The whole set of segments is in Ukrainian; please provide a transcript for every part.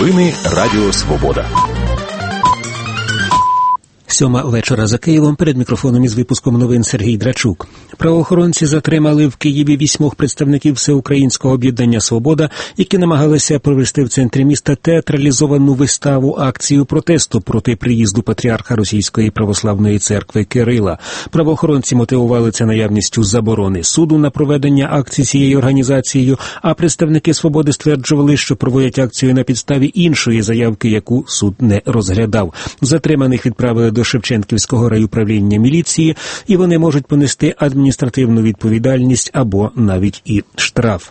Новини Радіо Свобода. 7 вечора за Києвом. Перед мікрофоном із випуском новин Сергій Драчук. Правоохоронці затримали в Києві 8 представників Всеукраїнського об'єднання «Свобода», які намагалися провести в центрі міста театралізовану виставу акцію протесту проти приїзду патріарха Російської православної церкви Кирила. Правоохоронці мотивували це наявністю заборони суду на проведення акції цією організацією, а представники «Свободи» стверджували, що проводять акцію на підставі іншої заявки, яку суд не розглядав. Затриманих відправили до Шевченківського райуправління міліції, і вони можуть понести адміністративну відповідальність або навіть і штраф.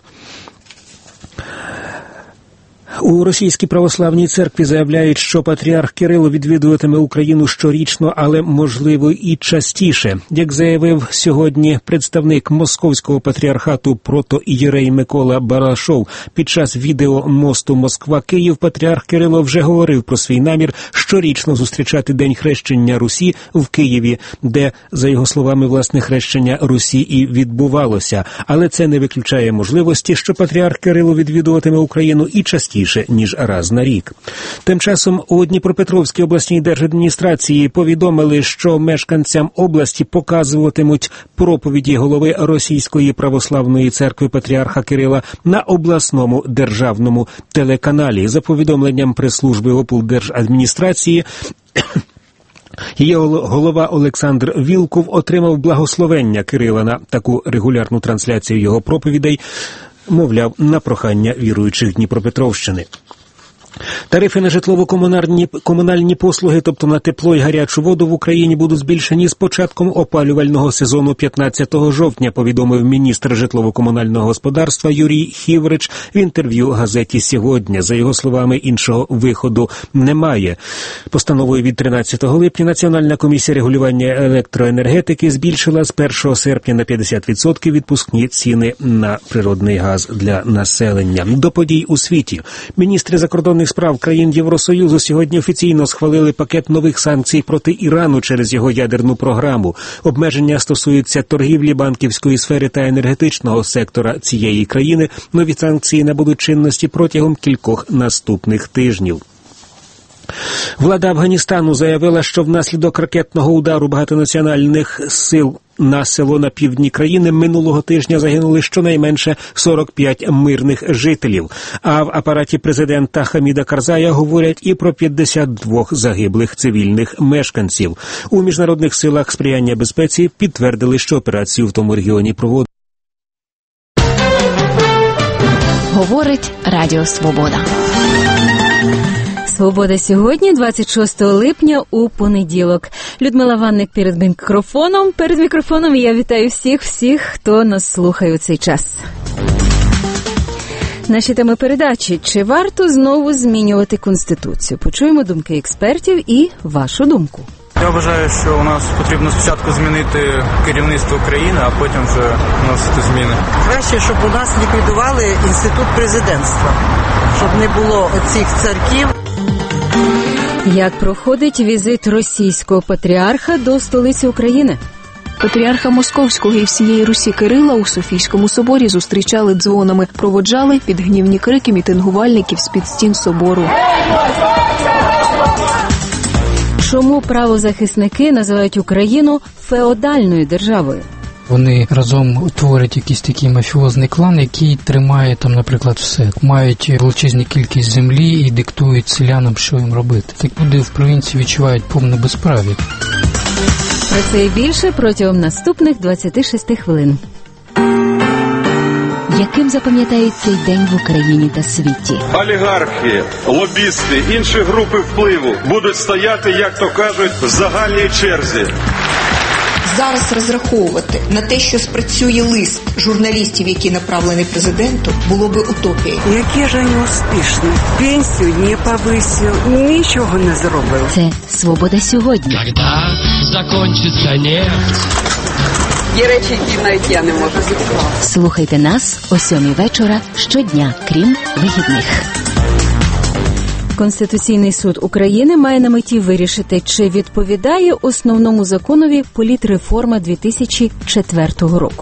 У Російській православній церкві заявляють, що патріарх Кирило відвідуватиме Україну щорічно, але, можливо, і частіше. Як заявив сьогодні представник Московського патріархату протоієрей Микола Барашов, під час відео мосту Москва-Київ патріарх Кирило вже говорив про свій намір щорічно зустрічати День хрещення Русі в Києві, де, за його словами, власне хрещення Русі і відбувалося. Але це не виключає можливості, що патріарх Кирило відвідуватиме Україну і частіше, ніж раз на рік. Тим часом у Дніпропетровській обласній держадміністрації повідомили, що мешканцям області показуватимуть проповіді голови Російської православної церкви патріарха Кирила на обласному державному телеканалі. За повідомленням прес-служби облдержадміністрації, її голова Олександр Вілков отримав благословення Кирила на таку регулярну трансляцію його проповідей, мовляв, на прохання віруючих Дніпропетровщини. Тарифи на житлово-комунальні послуги, тобто на тепло і гарячу воду в Україні, будуть збільшені з початком опалювального сезону 15 жовтня, повідомив міністр житлово-комунального господарства Юрій Хіврич в інтерв'ю газеті «Сьогодні». За його словами, іншого виходу немає. Постановою від 13 липня Національна комісія регулювання електроенергетики збільшила з 1 серпня на 50% відпускні ціни на природний газ для населення. До подій у світі. Міністри закордонних справ країн Євросоюзу сьогодні офіційно схвалили пакет нових санкцій проти Ірану через його ядерну програму. Обмеження стосуються торгівлі, банківської сфери та енергетичного сектора цієї країни. Нові санкції набудуть чинності протягом кількох наступних тижнів. Влада Афганістану заявила, що внаслідок ракетного удару багатонаціональних сил на село на півдні країни минулого тижня загинули щонайменше 45 мирних жителів. А в апараті президента Хаміда Карзая говорять і про 52 загиблих цивільних мешканців. У міжнародних силах сприяння безпеці підтвердили, що операцію в тому регіоні проводять. Говорить Радіо Свобода. «Свобода» сьогодні, 26 липня, у понеділок. Людмила Ванник перед мікрофоном. Перед мікрофоном я вітаю всіх, хто нас слухає у цей час. Наші теми передачі. Чи варто знову змінювати Конституцію? Почуємо думки експертів і вашу думку. Я вважаю, що у нас потрібно спочатку змінити керівництво країни, а потім вже вносити зміни. Краще, щоб у нас ліквідували інститут президентства, щоб не було оцих царків. Як проходить візит російського патріарха до столиці України? Патріарха Московського і всієї Русі Кирила у Софійському соборі зустрічали дзвонами, проводжали під гнівні крики мітингувальників з-під стін собору. Чому правозахисники називають Україну феодальною державою? Вони разом утворюють якийсь такий мафіозний клан, який тримає там, наприклад, все. Мають величезну кількість землі і диктують селянам, що їм робити. Так люди в провінції відчувають повне безправ'я. Про це і більше протягом наступних 26 хвилин. Яким запам'ятають цей день в Україні та світі? Олігархи, лобісти, інші групи впливу будуть стояти, як то кажуть, в загальній черзі. Зараз розраховувати на те, що спрацює лист журналістів, який направлений президенту, було би утопією. Які ж вони успішні. Пенсію не повисив, нічого не зробив. Це «Свобода» сьогодні. Когда закончиться нефть. Є речі, які навіть я не можу зібрати. Слухайте нас о 7 вечора щодня, крім вихідних. Конституційний суд України має на меті вирішити, чи відповідає основному законові політреформа 2004 року.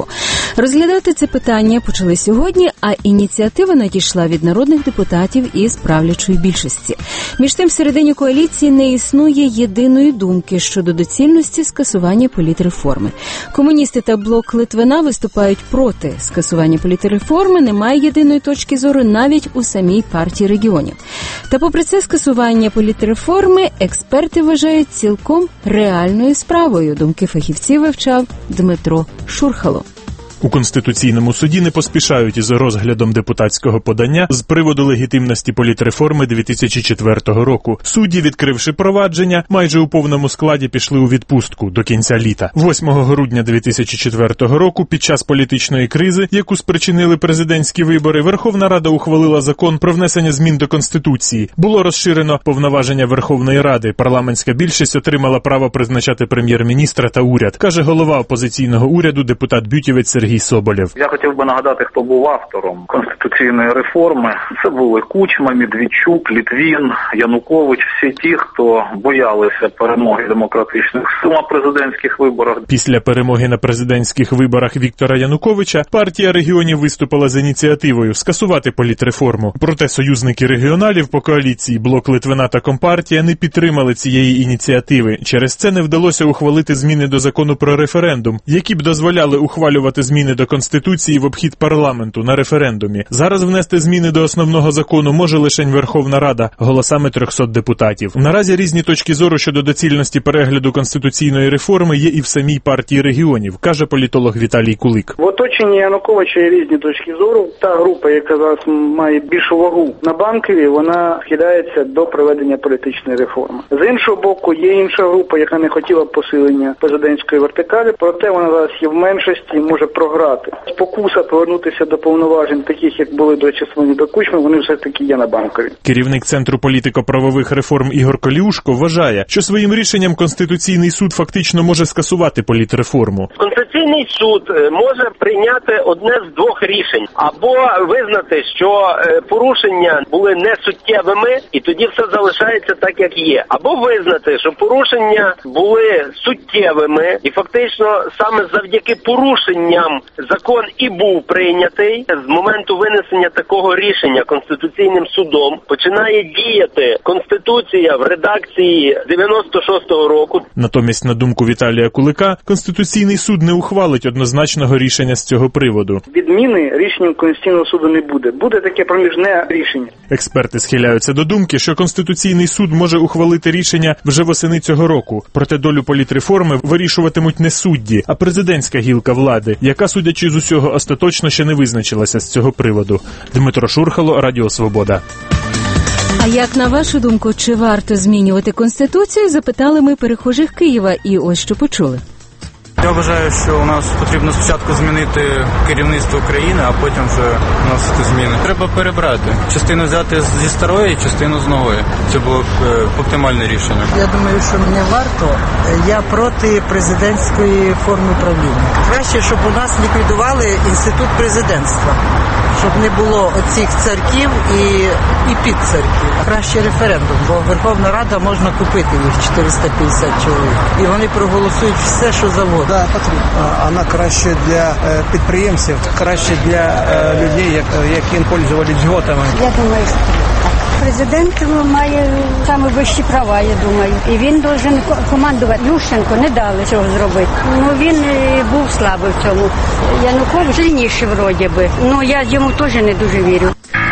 Розглядати це питання почали сьогодні, а ініціатива надійшла від народних депутатів із правлячої більшості. Між тим, всередині коаліції не існує єдиної думки щодо доцільності скасування політреформи. Комуністи та блок Литвина виступають проти скасування політреформи, немає єдиної точки зору навіть у самій партії регіонів. Та попри це скасування політреформи експерти вважають цілком реальною справою. Думки фахівців вивчав Дмитро Шурхало. У Конституційному суді не поспішають із розглядом депутатського подання з приводу легітимності політреформи 2004 року. Судді, відкривши провадження, майже у повному складі пішли у відпустку до кінця літа. 8 грудня 2004 року, під час політичної кризи, яку спричинили президентські вибори, Верховна Рада ухвалила закон про внесення змін до Конституції. Було розширено повноваження Верховної Ради. Парламентська більшість отримала право призначати прем'єр-міністра та уряд, каже голова опозиційного уряду депутат Бютівець Сергій Соболєв. Я хотів би нагадати, хто був автором конституційної реформи. Це були Кучма, Медведчук, Литвин, Янукович, всі ті, хто боялися перемоги демократичних сил на президентських виборах. Після перемоги на президентських виборах Віктора Януковича партія регіонів виступила з ініціативою скасувати політреформу. Проте союзники регіоналів по коаліції блок Литвина та Компартія не підтримали цієї ініціативи. Через це не вдалося ухвалити зміни до закону про референдум, які б дозволяли ухвалювати зміни до Конституції в обхід парламенту на референдумі. Зараз внести зміни до основного закону може лише Верховна Рада голосами 300 депутатів. Наразі різні точки зору щодо доцільності перегляду конституційної реформи є і в самій партії регіонів, каже політолог Віталій Кулик. В оточенні Януковича є різні точки зору. Та група, яка зараз має більшу вагу на Банковій, вона схиляється до проведення політичної реформи. З іншого боку, є інша група, яка не хотіла посилення президентської вертикалі, проте вона зараз є в меншості і може програти. Спокуса повернутися до повноважень, таких як були до часу до Кучми, вони все таки є на Банковій. Керівник Центру політико-правових реформ Ігор Коліушко вважає, що своїм рішенням Конституційний суд фактично може скасувати політреформу. Конституційний суд може прийняти одне з двох рішень. Або визнати, що порушення були не суттєвими, і тоді все залишається так, як є. Або визнати, що порушення були суттєвими, і фактично саме завдяки порушенням закон і був прийнятий. З моменту винесення такого рішення Конституційним судом починає діяти Конституція в редакції 96-го року. Натомість, на думку Віталія Кулика, Конституційний суд не ухвалить однозначного рішення з цього приводу. Відміни рішенням Конституційного суду не буде. Буде таке проміжне рішення. Експерти схиляються до думки, що Конституційний суд може ухвалити рішення вже восени цього року. Проте долю політреформи вирішуватимуть не судді, а президентська гілка влади, яка, судячи з усього, остаточно ще не визначилася з цього приводу. Дмитро Шурхало, Радіо Свобода. А як, на вашу думку, чи варто змінювати Конституцію, запитали ми перехожих Києва, і ось що почули. Я вважаю, що у нас потрібно спочатку змінити керівництво країни, а потім вже вносити зміни. Треба перебрати. Частину взяти зі старої, частину з нової. Це було б оптимальне рішення. Я думаю, що не варто. Я проти президентської форми правління. Краще, щоб у нас ліквідували інститут президентства. Щоб не було оцих царків і підцарків. Краще референдум, бо Верховна Рада можна купити їх 450 чоловік. І вони проголосують все, що завгодно. Да, потрібно. Вона краще для підприємців, краще для людей, які пользувалися льготами. Я думаю, що так. Президент має саме вищі права, я думаю. І він повинен командувати. Ющенко не дали цього зробити. Ну, він був слабий в цьому. Янукович сильніший вроді би. Ну, я йому теж не дуже вірю.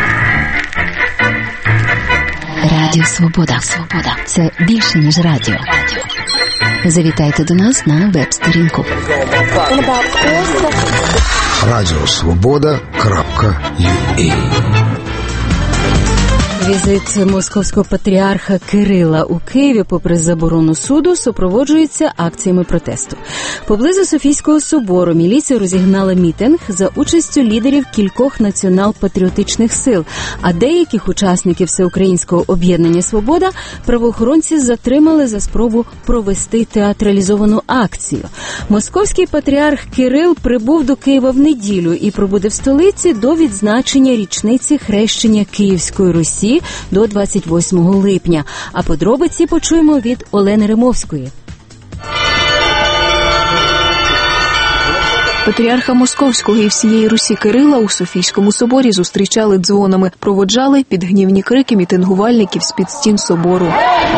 Радіо Свобода. Свобода. Це більше, ніж радіо. Завітайте до нас на веб-сторінку. Радіосвобода.ua. Візит московського патріарха Кирила у Києві, попри заборону суду, супроводжується акціями протесту. Поблизу Софійського собору міліція розігнала мітинг за участю лідерів кількох націонал-патріотичних сил, а деяких учасників Всеукраїнського об'єднання «Свобода» правоохоронці затримали за спробу провести театралізовану акцію. Московський патріарх Кирил прибув до Києва в неділю і пробуде в столиці до відзначення річниці хрещення Київської Русі до 28 липня. А подробиці почуємо від Олени Римовської. Патріарха Московського і всієї Русі Кирила у Софійському соборі зустрічали дзвонами, проводжали під гнівні крики мітингувальників з-під стін собору.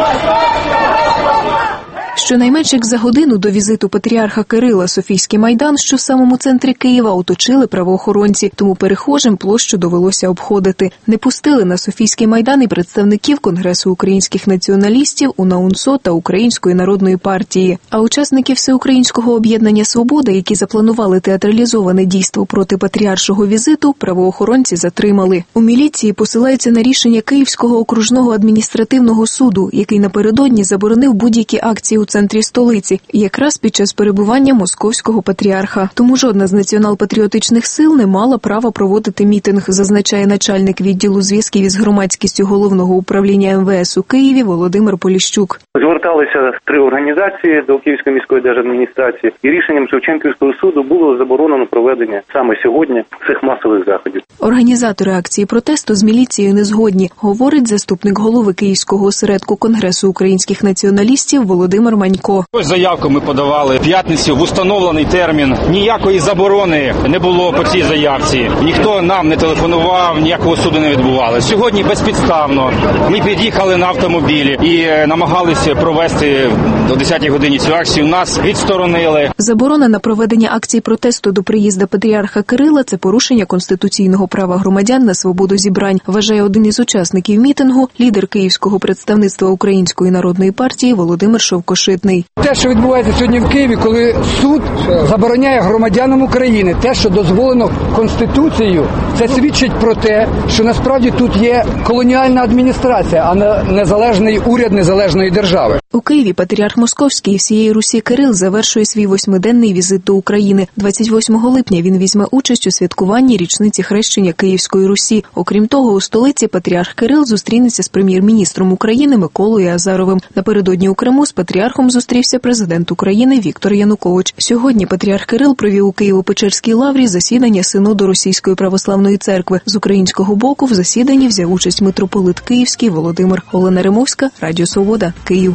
Щонайменше як за годину до візиту патріарха Кирила Софійський майдан, що в самому центрі Києва, оточили правоохоронці, тому перехожим площу довелося обходити. Не пустили на Софійський майдан і представників Конгресу українських націоналістів, УНАУНСО та Української народної партії. А учасників Всеукраїнського об'єднання «Свобода», які запланували театралізоване дійство проти патріаршого візиту, правоохоронці затримали. У міліції посилаються на рішення Київського окружного адміністративного суду, який напередодні заборонив будь-які акції у центрі столиці, якраз під час перебування московського патріарха. Тому жодна з націонал-патріотичних сил не мала права проводити мітинг, зазначає начальник відділу зв'язків із громадськістю Головного управління МВС у Києві Володимир Поліщук. Зверталися 3 організації до Київської міської держадміністрації, і рішенням Шевченківського суду було заборонено проведення саме сьогодні цих масових заходів. Організатори акції протесту з міліцією не згодні, говорить заступник голови Київського осередку Конгресу українських націоналістів Володимир Манько. Ось заявку ми подавали в п'ятницю в установлений термін. Ніякої заборони не було по цій заявці. Ніхто нам не телефонував, ніякого суду не відбували. Сьогодні безпідставно ми під'їхали на автомобілі і намагалися провести до 10-й годині цю акцію. Нас відсторонили. Заборона на проведення акцій протесту до приїзду патріарха Кирила – це порушення конституційного права громадян на свободу зібрань, вважає один із учасників мітингу, лідер Київського представництва Української народної партії Володимир Шовкошитний. Те, що відбувається сьогодні в Києві, коли суд забороняє громадянам України те, що дозволено Конституцією, це свідчить про те, що насправді тут є колоніальна адміністрація, а не незалежний уряд незалежної держави. У Києві патріарх Московський і всієї Русі Кирил завершує свій 8-денний візит до України. 28 липня він візьме участь у святкуванні річниці хрещення Київської Русі. Окрім того, у столиці патріарх Кирил зустрінеться з прем'єр-міністром України Миколою Азаровим. Напередодні у Криму з патріархом зустрівся президент України Віктор Янукович. Сьогодні патріарх Кирил провів у Києво-Печерській лаврі засідання Синоду Російської православної церкви. З українського боку в засіданні взяв участь митрополит Київський Володимир. Олена Римовська, Радіо Свобода, Київ.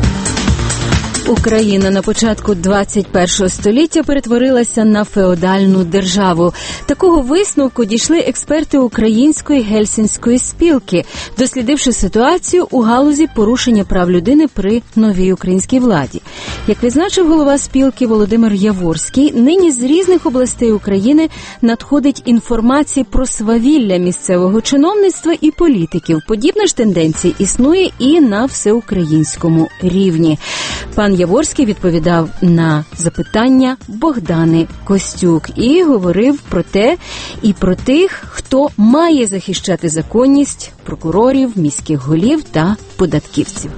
Україна на початку 21-го століття перетворилася на феодальну державу. Такого висновку дійшли експерти Української Гельсінської спілки, дослідивши ситуацію у галузі порушення прав людини при новій українській владі. Як відзначив голова спілки Володимир Яворський, нині з різних областей України надходить інформація про свавілля місцевого чиновництва і політиків. Подібна ж тенденція існує і на всеукраїнському рівні. Пан Яворський відповідав на запитання Богдани Костюк і говорив про те і про тих, хто має захищати законність прокурорів, міських голів та податківців.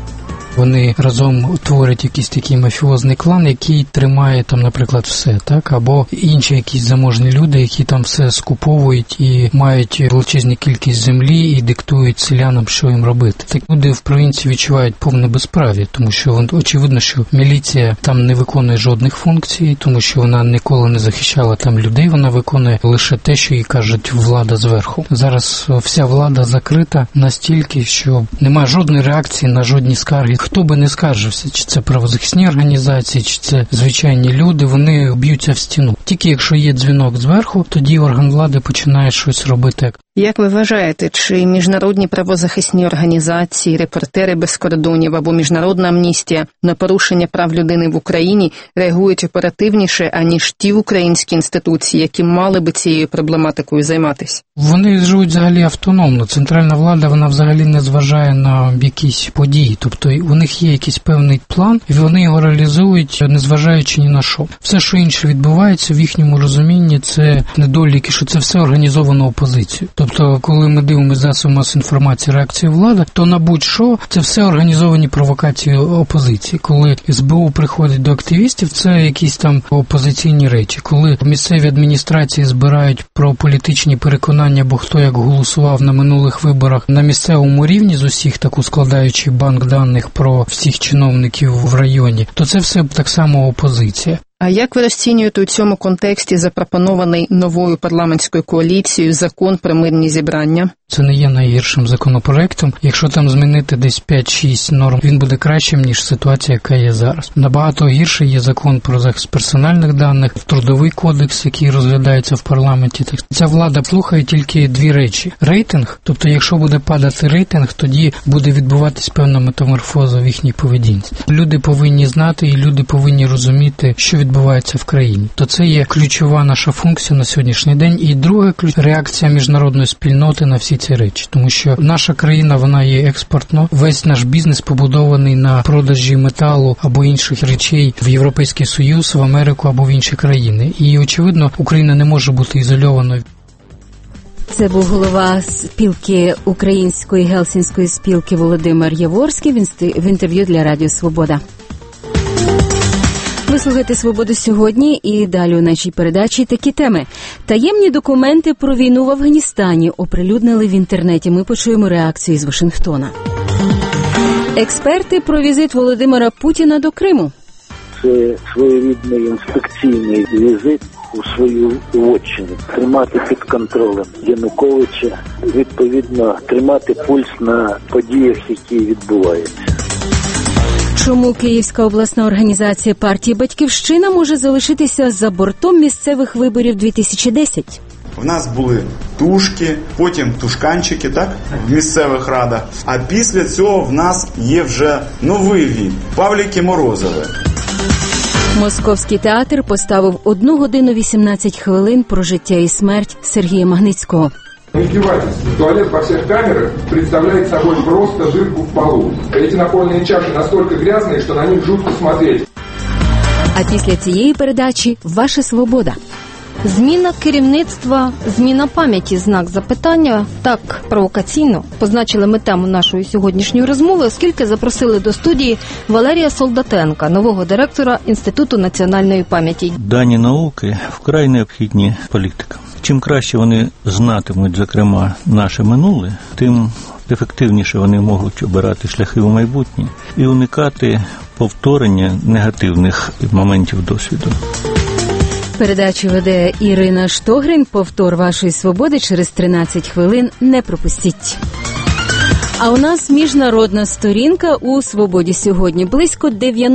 Вони разом утворюють якийсь такий мафіозний клан, який тримає там, наприклад, все, так? Або інші якісь заможні люди, які там все скуповують і мають величезну кількість землі і диктують селянам, що їм робити. Так люди в провінції відчувають повне безправ'я, тому що очевидно, що міліція там не виконує жодних функцій, тому що вона ніколи не захищала там людей, вона виконує лише те, що їй кажуть влада зверху. Зараз вся влада закрита настільки, що немає жодної реакції на жодні скарги. Хто би не скаржився, чи це правозахисні організації, чи це звичайні люди, вони б'ються в стіну. Тільки якщо є дзвінок зверху, тоді орган влади починає щось робити. Як ви вважаєте, чи міжнародні правозахисні організації, Репортери без кордонів або Міжнародна амністія на порушення прав людини в Україні реагують оперативніше, аніж ті українські інституції, які мали би цією проблематикою займатися? Вони живуть взагалі автономно. Центральна влада, вона взагалі не зважає на якісь події. Тобто у них є якийсь певний план, і вони його реалізують, не зважаючи ні на що. Все, що інше відбувається в їхньому розумінні, це недоліки, що це все організовано опозицією. Тобто, коли ми дивимося засоби масової інформації реакції влади, то на будь-що це все організовані провокації опозиції. Коли СБУ приходить до активістів, це якісь там опозиційні речі. Коли місцеві адміністрації збирають про політичні переконання, бо хто як голосував на минулих виборах на місцевому рівні з усіх, таку складаючи банк даних про всіх чиновників в районі, то це все так само опозиція. А як ви розцінюєте у цьому контексті запропонований новою парламентською коаліцією закон про мирні зібрання? Це не є найгіршим законопроектом. Якщо там змінити десь 5-6 норм, він буде кращим, ніж ситуація, яка є зараз. Набагато гірше є закон про захист персональних даних, трудовий кодекс, який розглядається в парламенті. Так, ця влада слухає тільки дві речі. Рейтинг, тобто якщо буде падати рейтинг, тоді буде відбуватись певна метаморфоза в їхній поведінці. Люди повинні знати і люди повинні розуміти, що відбувається в країні. То це є ключова наша функція на сьогоднішній день. І друга реакція міжнародної спільноти на всі ці речі. Тому що наша країна, вона є експортно. Весь наш бізнес побудований на продажі металу або інших речей в Європейський Союз, в Америку або в інші країни. І, очевидно, Україна не може бути ізольованою. Це був голова спілки Української Гельсінської спілки Володимир Яворський в інтерв'ю для Радіо Свобода. Ви слухаєте «Свободу сьогодні» і далі у нашій передачі такі теми. Таємні документи про війну в Афганістані оприлюднили в інтернеті. Ми почуємо реакцію з Вашингтона. Експерти про візит Володимира Путіна до Криму. Це своєрідний інспекційний візит у свою вотчину. Тримати під контролем Януковича, відповідно, тримати пульс на подіях, які відбуваються. Чому Київська обласна організація партії «Батьківщина» може залишитися за бортом місцевих виборів 2010? В нас були тушки, потім тушканчики, так, в місцевих радах. А після цього в нас є вже новий від – Павліки Морозове. Московський театр поставив 1 годину 18 хвилин про життя і смерть Сергія Магнитського. Издевательство. Туалет во всех камерах представляет собой просто дырку в полу. Эти напольные чаши настолько грязные, что на них жутко смотреть. А після цієї передачі «Ваша свобода». Зміна керівництва, зміна пам'яті, знак запитання. Так провокаційно позначили ми тему нашої сьогоднішньої розмови, оскільки запросили до студії Валерія Солдатенка, нового директора Інституту національної пам'яті. Дані науки вкрай необхідні політикам. Чим краще вони знатимуть, зокрема, наше минуле, тим ефективніше вони можуть обирати шляхи у майбутнє і уникати повторення негативних моментів досвіду. Передачу веде Ірина Штогрин. Повтор «Вашої свободи» через 13 хвилин. Не пропустіть. А у нас міжнародна сторінка у «Свободі сьогодні». Близько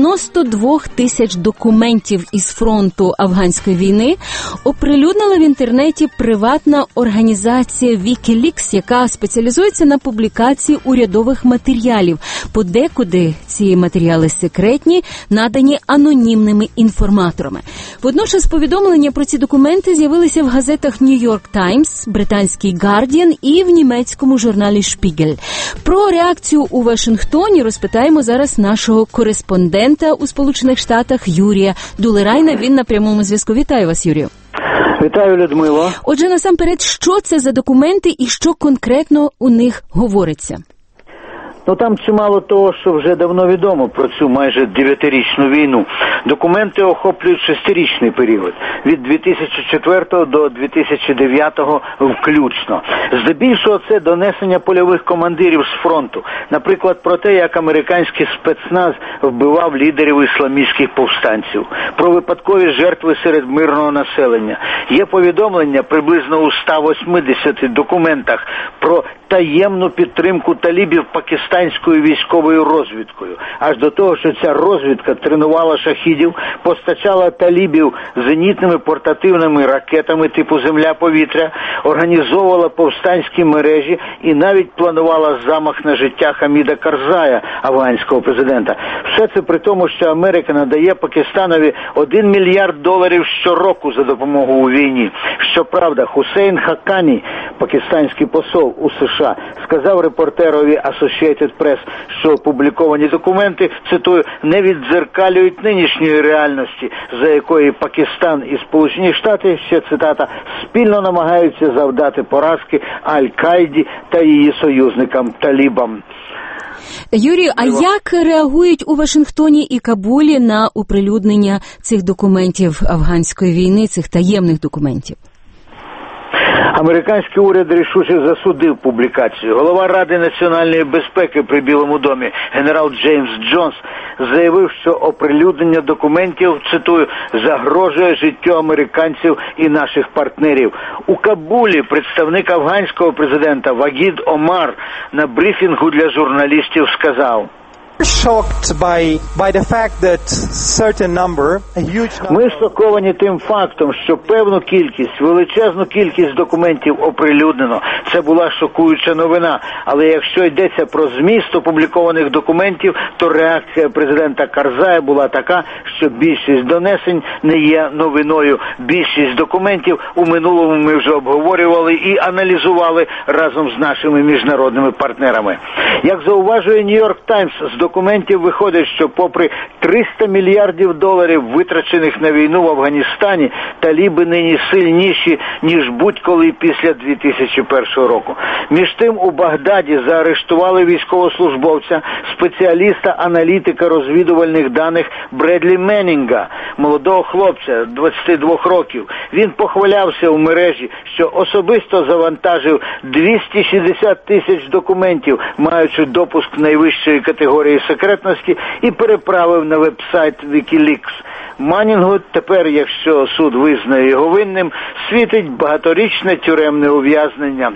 92 тисяч документів із фронту афганської війни оприлюднила в інтернеті приватна організація WikiLeaks, яка спеціалізується на публікації урядових матеріалів. Подекуди ці матеріали секретні, надані анонімними інформаторами. Водночас повідомлення про ці документи з'явилися в газетах New York Times, британський Guardian і в німецькому журналі Spiegel. Про реакцію у Вашингтоні розпитаємо зараз нашого кореспондента у Сполучених Штатах Юрія Дулерайна. Він на прямому зв'язку. Вітаю вас, Юрію. Вітаю, Людмила. Отже, насамперед, що це за документи і що конкретно у них говориться? Ну, там чимало того, що вже давно відомо про цю майже 9-річну війну. Документи охоплюють 6-річний період, від 2004 до 2009 включно. Здебільшого це донесення польових командирів з фронту. Наприклад, про те, як американський спецназ вбивав лідерів ісламістських повстанців. Про випадкові жертви серед мирного населення. Є повідомлення приблизно у 180 документах про таємну підтримку талібів пакистанською військовою розвідкою. Аж до того, що ця розвідка тренувала шахідів, постачала талібів зенітними портативними ракетами типу «Земля-повітря», організовувала повстанські мережі і навіть планувала замах на життя Хаміда Карзая, афганського президента. Все це при тому, що Америка надає Пакистанові $1 мільярд щороку за допомогу у війні. Щоправда, Хусейн Хакані, пакистанський посол у США, сказав репортерові Associated Press, що опубліковані документи, цитую, не віддзеркалюють нинішньої реальності, за якої Пакистан і Сполучені Штати, ще цитата, спільно намагаються завдати поразки Аль-Каїді та її союзникам талібам. Юрію, а як реагують у Вашингтоні і Кабулі на оприлюднення цих документів афганської війни, цих таємних документів? Американський уряд рішуче засудив публікацію. Голова Ради національної безпеки при Білому домі генерал Джеймс Джонс заявив, що оприлюднення документів, цитую, загрожує життю американців і наших партнерів. У Кабулі представник афганського президента Вагід Омар на брифінгу для журналістів сказав: ми шоковані тим фактом, що певну кількість, величезну кількість документів оприлюднено. Це була шокуюча новина. Але якщо йдеться про зміст опублікованих документів, то реакція президента Карзая була така, що більшість донесень не є новиною. Більшість документів у минулому ми вже обговорювали і аналізували разом з нашими міжнародними партнерами. Як зауважує Нью-Йорк Таймс, з документів виходить, що попри $300 мільярдів витрачених на війну в Афганістані, таліби нині сильніші, ніж будь-коли після 2001 року. Між тим у Багдаді заарештували військовослужбовця, спеціаліста-аналітика розвідувальних даних Бредлі Меннінга, молодого хлопця, 22 років. Він похвалявся у мережі, що особисто завантажив 260 тисяч документів, маючи допуск найвищої категорії секретності, і переправив на веб-сайт Wikileaks. Маннінгу тепер, якщо суд визнає його винним, світить багаторічне тюремне ув'язнення.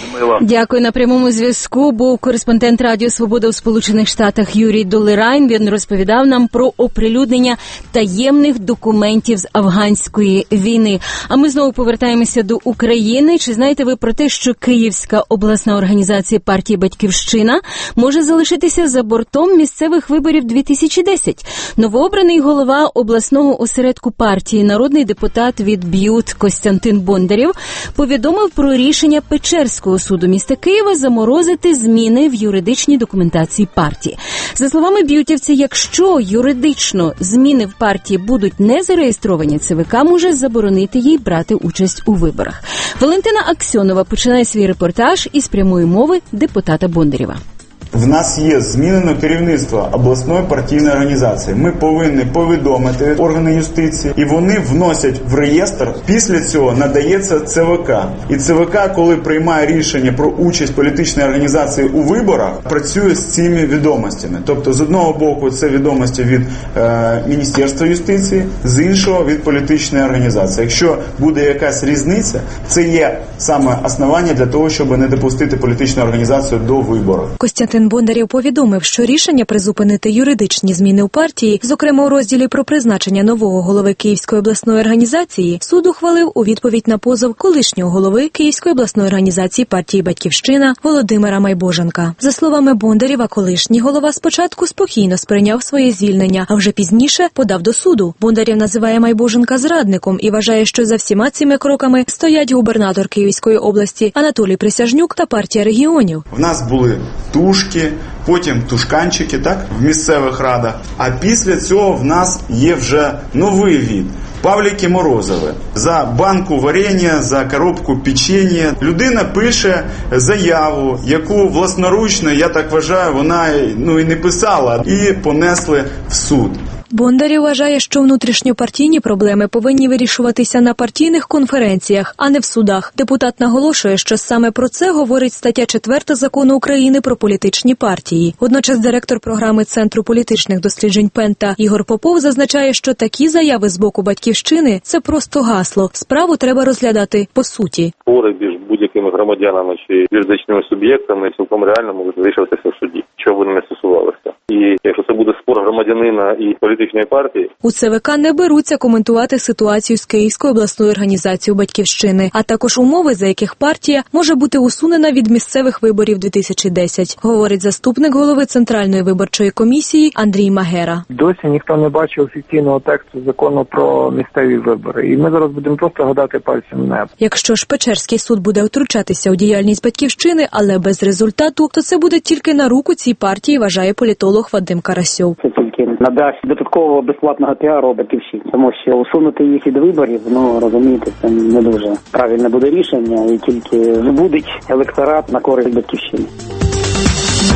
Дякую. На прямому зв'язку був кореспондент Радіо Свобода у Сполучених Штатах Юрій Долерайн. Він розповідав нам про оприлюднення таємних документів з афганської війни. А ми знову повертаємося до України. Чи знаєте ви про те, що Київська обласна організація партії «Батьківщина» може залишитися за бортом місцевих виборів 2010? Новообраний голова обласного осередку партії, народний депутат від БЮТ Костянтин Бондарєв, повідомив про рішення Печерського суду міста Києва заморозити зміни в юридичній документації партії. За словами б'ютівця, якщо юридично зміни в партії будуть не зареєстровані, ЦВК може заборонити їй брати участь у виборах. Валентина Аксьонова починає свій репортаж із прямої мови депутата Бондарєва. В нас є змінено керівництво обласної партійної організації. Ми повинні повідомити органи юстиції, і вони вносять в реєстр. Після цього надається ЦВК. І ЦВК, коли приймає рішення про участь політичної організації у виборах, працює з цими відомостями. Тобто, з одного боку, це відомості від Міністерства юстиції, з іншого – від політичної організації. Якщо буде якась різниця, це є саме основання для того, щоб не допустити політичну організацію до виборів. Костянтин Бондарєв повідомив, що рішення призупинити юридичні зміни у партії, зокрема у розділі про призначення нового голови Київської обласної організації, суд ухвалив у відповідь на позов колишнього голови Київської обласної організації партії «Батьківщина» Володимира Майбоженка. За словами Бондарєва, колишній голова спочатку спокійно сприйняв своє звільнення, а вже пізніше подав до суду. Бондарєв називає Майбоженка зрадником і вважає, що за всіма цими кроками стоять губернатор Київської області Анатолій Присяжнюк та партія регіонів. В нас були тушки, потім тушканчики, так, в місцевих радах. А після цього в нас є вже новий від. Павліки Морозові. За банку варення, за коробку печення. Людина пише заяву, яку власноручно, я так вважаю, вона і не писала, і понесли в суд. Бондарєв вважає, що внутрішньопартійні проблеми повинні вирішуватися на партійних конференціях, а не в судах. Депутат наголошує, що саме про це говорить стаття 4 Закону України про політичні партії. Водночас директор програми Центру політичних досліджень «Пента» Ігор Попов зазначає, що такі заяви з боку «Батьківщини» – це просто гасло. Справу треба розглядати по суті. Спори між будь-якими громадянами чи юридичними суб'єктами цілком реально можуть вирішуватися в суді, чого б не стосувалося. І якщо це буде спор громадянина і політичної партії. У ЦВК не беруться коментувати ситуацію з Київською обласною організацією «Батьківщини», а також умови, за яких партія може бути усунена від місцевих виборів 2010, говорить заступник голови Центральної виборчої комісії Андрій Магера. Досі ніхто не бачив офіційного тексту закону про місцеві вибори, і ми зараз будемо просто гадати пальцем в небо. Якщо ж Печерський суд буде втручатися у діяльність «Батьківщини», але без результату, то це буде тільки на руку цій партії, вважає політолог Вадим Карасьов. Це тільки надасть додаткового безплатного піару «Батьківщині», тому що усунути їх від виборів, розумієте, це не дуже правильне буде рішення і тільки збудить електорат на користь «Батьківщини».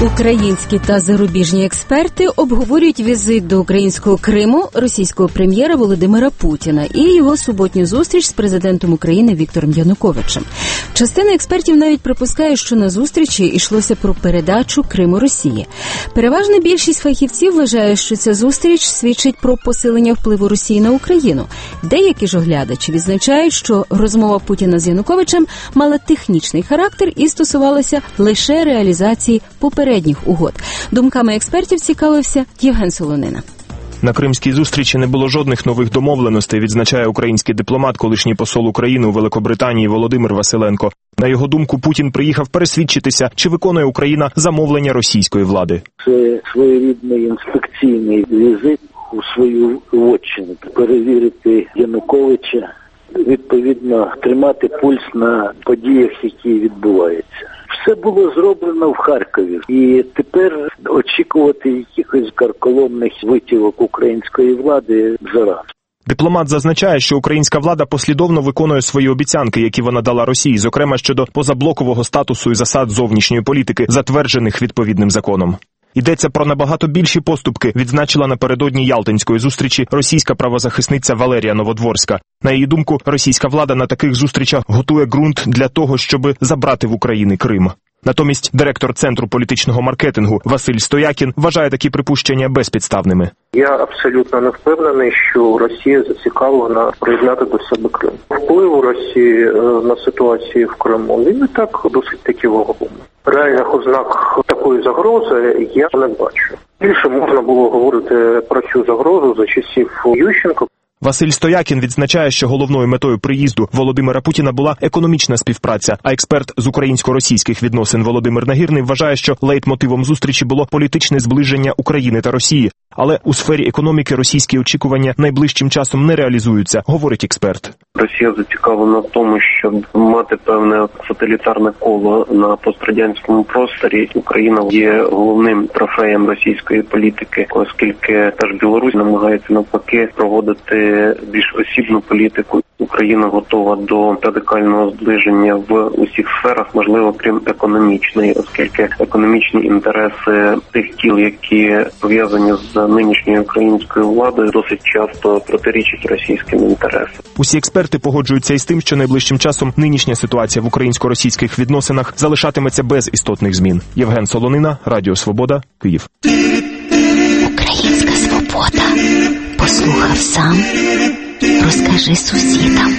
Українські та зарубіжні експерти обговорюють візит до українського Криму російського прем'єра Володимира Путіна і його суботню зустріч з президентом України Віктором Януковичем. Частина експертів навіть припускає, що на зустрічі йшлося про передачу Криму Росії. Переважна більшість фахівців вважає, що ця зустріч свідчить про посилення впливу Росії на Україну. Деякі ж оглядачі відзначають, що розмова Путіна з Януковичем мала технічний характер і стосувалася лише реалізації попередніх угод. Думками експертів цікавився Євген Солонина. На кримській зустрічі не було жодних нових домовленостей, відзначає український дипломат, колишній посол України у Великобританії Володимир Василенко. На його думку, Путін приїхав пересвідчитися, чи виконує Україна замовлення російської влади. Це своєрідний інспекційний візит у свою вотчину. Перевірити Януковича, відповідно, тримати пульс на подіях, які відбуваються. Все було зроблено в Харкові. І тепер очікувати якихось карколомних витівок української влади зарано. Дипломат зазначає, що українська влада послідовно виконує свої обіцянки, які вона дала Росії, зокрема щодо позаблокового статусу і засад зовнішньої політики, затверджених відповідним законом. Йдеться про набагато більші поступки, відзначила напередодні Ялтинської зустрічі російська правозахисниця Валерія Новодворська. На її думку, російська влада на таких зустрічах готує ґрунт для того, щоб забрати в України Крим. Натомість директор Центру політичного маркетингу Василь Стоякін вважає такі припущення безпідставними. Я абсолютно не впевнений, що Росія зацікавлена приєднати до себе Крим. Впливу Росії на ситуацію в Криму, він і так досить таки вагомий. Реальних ознак такої загрози я не бачу. Більше можна було говорити про цю загрозу за часів Ющенка. Василь Стоякін відзначає, що головною метою приїзду Володимира Путіна була економічна співпраця, а експерт з українсько-російських відносин Володимир Нагірний вважає, що лейтмотивом зустрічі було політичне зближення України та Росії. Але у сфері економіки російські очікування найближчим часом не реалізуються, говорить експерт. Росія зацікавлена в тому, щоб мати певне сателітарне коло на пострадянському просторі. Україна є головним трофеєм російської політики, оскільки та ж Білорусь намагається навпаки проводити більш осібну політику. Україна готова до радикального зближення в усіх сферах, можливо, крім економічної, оскільки економічні інтереси тих кіл, які пов'язані з нинішньою українською владою, досить часто протирічать російським інтересам. Усі експерти погоджуються із тим, що найближчим часом нинішня ситуація в українсько-російських відносинах залишатиметься без істотних змін. Євген Солонина, Радіо Свобода, Київ. Українська свобода. Послухав сам, розкажи сусідам.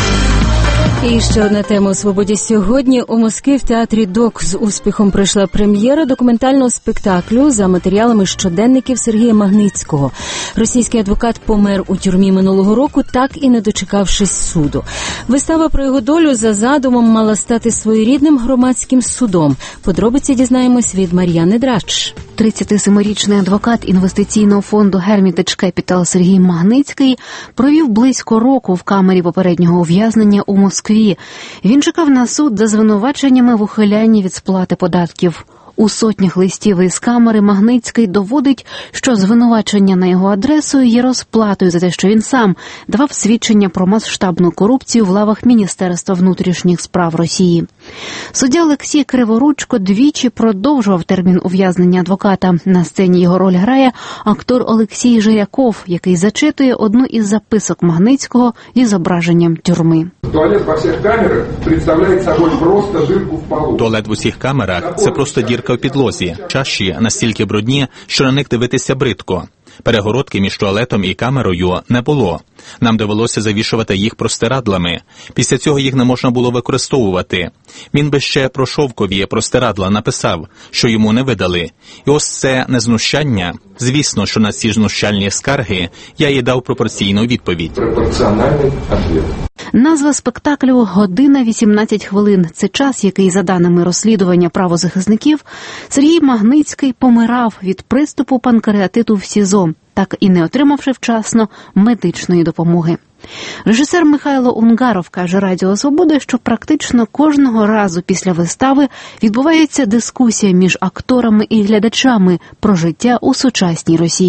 І ще одна тема у «Свободі» сьогодні. У Москві в театрі ДОК з успіхом пройшла прем'єра документального спектаклю за матеріалами щоденників Сергія Магнитського. Російський адвокат помер у тюрмі минулого року, так і не дочекавшись суду. Вистава про його долю за задумом мала стати своєрідним громадським судом. Подробиці дізнаємось від Мар'яни Драч. 37-річний адвокат інвестиційного фонду Hermitage Capital Сергій Магнитський провів близько року в камері попереднього ув'язнення у Москві. Він чекав на суд за звинуваченнями в ухилянні від сплати податків. У сотнях листів із камери Магнитський доводить, що звинувачення на його адресу є розплатою за те, що він сам давав свідчення про масштабну корупцію в лавах Міністерства внутрішніх справ Росії. Суддя Олексій Криворучко двічі продовжував термін ув'язнення адвоката. На сцені його роль грає актор Олексій Жиряков, який зачитує одну із записок Магнитського зі зображенням тюрми. Туалет во всіх камерах представляє собою просто дірку в полу. Туалет в усіх камерах – це просто дірка в підлозі. Чаші настільки брудні, що на них дивитися бридко. Перегородки між туалетом і камерою не було. Нам довелося завішувати їх простирадлами. Після цього їх не можна було використовувати. Він би ще про шовкові простирадла написав, що йому не видали. І ось це не знущання. Звісно, що на ці знущальні скарги я їй дав пропорційну відповідь. Пропорціональний відповідь. Назва спектаклю «Година 18 хвилин». Це час, який, за даними розслідування правозахисників, Сергій Магнитський помирав від приступу панкреатиту в СІЗО, так і не отримавши вчасно медичної допомоги. Режисер Михайло Унгаров каже Радіо Свобода, що практично кожного разу після вистави відбувається дискусія між акторами і глядачами про життя у сучасній Росії.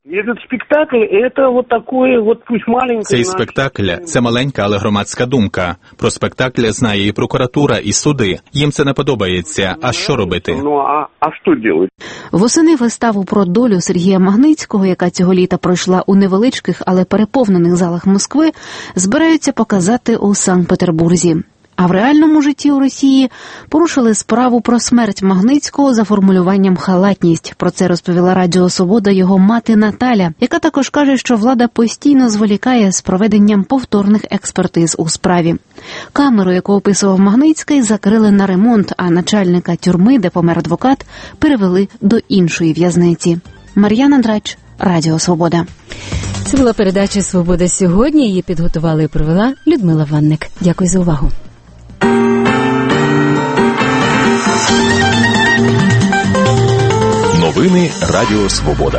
Цей спектакль – це маленька, але громадська думка. Про спектакль знає і прокуратура, і суди. Їм це не подобається. А що робити? Восени виставу про долю Сергія Магнитського, яка цього літа пройшла у невеличких, але переповнених залах Москви, збираються показати у Санкт-Петербурзі. А в реальному житті у Росії порушили справу про смерть Магнитського за формулюванням «халатність». Про це розповіла Радіо Свобода його мати Наталя, яка також каже, що влада постійно зволікає з проведенням повторних експертиз у справі. Камеру, яку описував Магнитський, закрили на ремонт, а начальника тюрми, де помер адвокат, перевели до іншої в'язниці. Мар'яна Драч, Радіо Свобода. Це була передача «Свобода сьогодні». Її підготувала і провела Людмила Ванник. Дякую за увагу. Новини Радіо Свобода.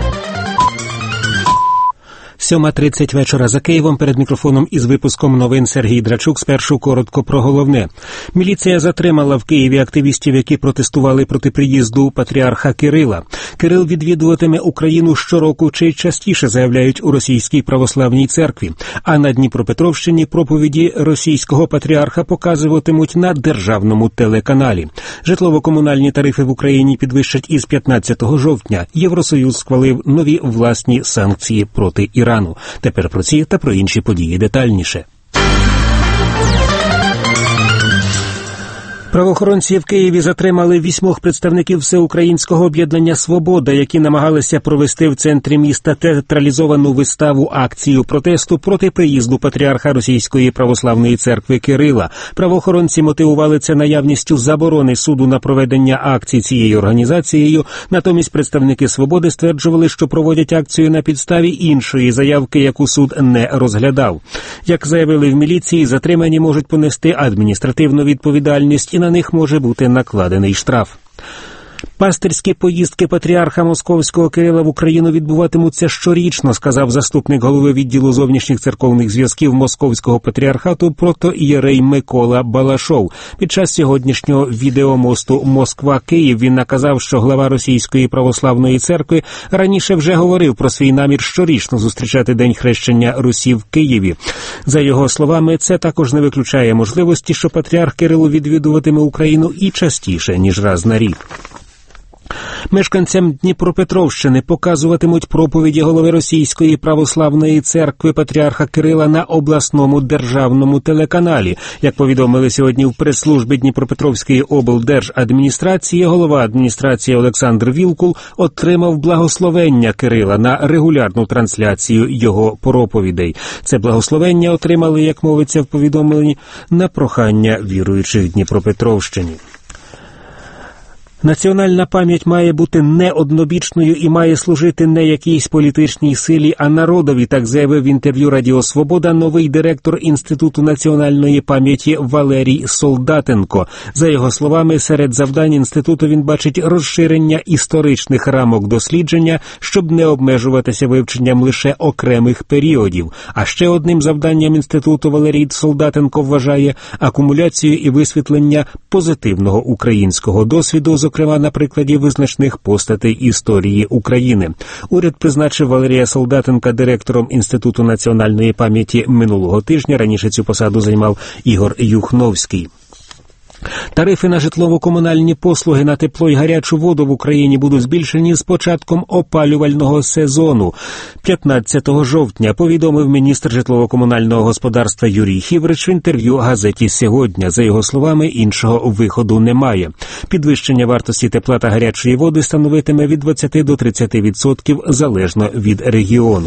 7:30 вечора за Києвом. Перед мікрофоном із випуском новин Сергій Драчук. Спершу коротко про головне. Міліція затримала в Києві активістів, які протестували проти приїзду патріарха Кирила. Кирил відвідуватиме Україну щороку чи частіше, заявляють у Російській православній церкві. А на Дніпропетровщині проповіді російського патріарха показуватимуть на державному телеканалі. Житлово-комунальні тарифи в Україні підвищать із 15 жовтня. Євросоюз схвалив нові власні санкції проти Ірану. Тепер про ці та про інші події детальніше. Правоохоронці в Києві затримали 8 представників Всеукраїнського об'єднання «Свобода», які намагалися провести в центрі міста театралізовану виставу-акцію протесту проти приїзду патріарха Російської православної церкви Кирила. Правоохоронці мотивували це наявністю заборони суду на проведення акцій цією організацією. Натомість представники «Свободи» стверджували, що проводять акцію на підставі іншої заявки, яку суд не розглядав. Як заявили в міліції, затримані можуть понести адміністративну відповідальність і на них може бути накладений штраф. Пастирські поїздки патріарха Московського Кирила в Україну відбуватимуться щорічно, сказав заступник голови відділу зовнішніх церковних зв'язків Московського патріархату протоієрей Микола Балашов. Під час сьогоднішнього відеомосту Москва-Київ він наказав, що глава Російської православної церкви раніше вже говорив про свій намір щорічно зустрічати День хрещення Русі в Києві. За його словами, це також не виключає можливості, що патріарх Кирило відвідуватиме Україну і частіше, ніж раз на рік. Мешканцям Дніпропетровщини показуватимуть проповіді голови Російської православної церкви патріарха Кирила на обласному державному телеканалі. Як повідомили сьогодні в прес-службі Дніпропетровської облдержадміністрації, голова адміністрації Олександр Вілкул отримав благословення Кирила на регулярну трансляцію його проповідей. Це благословення отримали, як мовиться в повідомленні, на прохання віруючих Дніпропетровщині. Національна пам'ять має бути не однобічною і має служити не якійсь політичній силі, а народові, так заявив в інтерв'ю Радіо Свобода новий директор Інституту національної пам'яті Валерій Солдатенко. За його словами, серед завдань інституту він бачить розширення історичних рамок дослідження, щоб не обмежуватися вивченням лише окремих періодів. А ще одним завданням інституту Валерій Солдатенко вважає акумуляцію і висвітлення позитивного українського досвіду, зокрема на прикладі визначних постатей історії України. Уряд призначив Валерія Солдатенка директором Інституту національної пам'яті минулого тижня. Раніше цю посаду займав Ігор Юхновський. Тарифи на житлово-комунальні послуги на тепло і гарячу воду в Україні будуть збільшені з початком опалювального сезону. 15 жовтня повідомив міністр житлово-комунального господарства Юрій Хіврич в інтерв'ю газеті «Сьогодні». За його словами, іншого виходу немає. Підвищення вартості тепла та гарячої води становитиме від 20 до 30% залежно від регіону.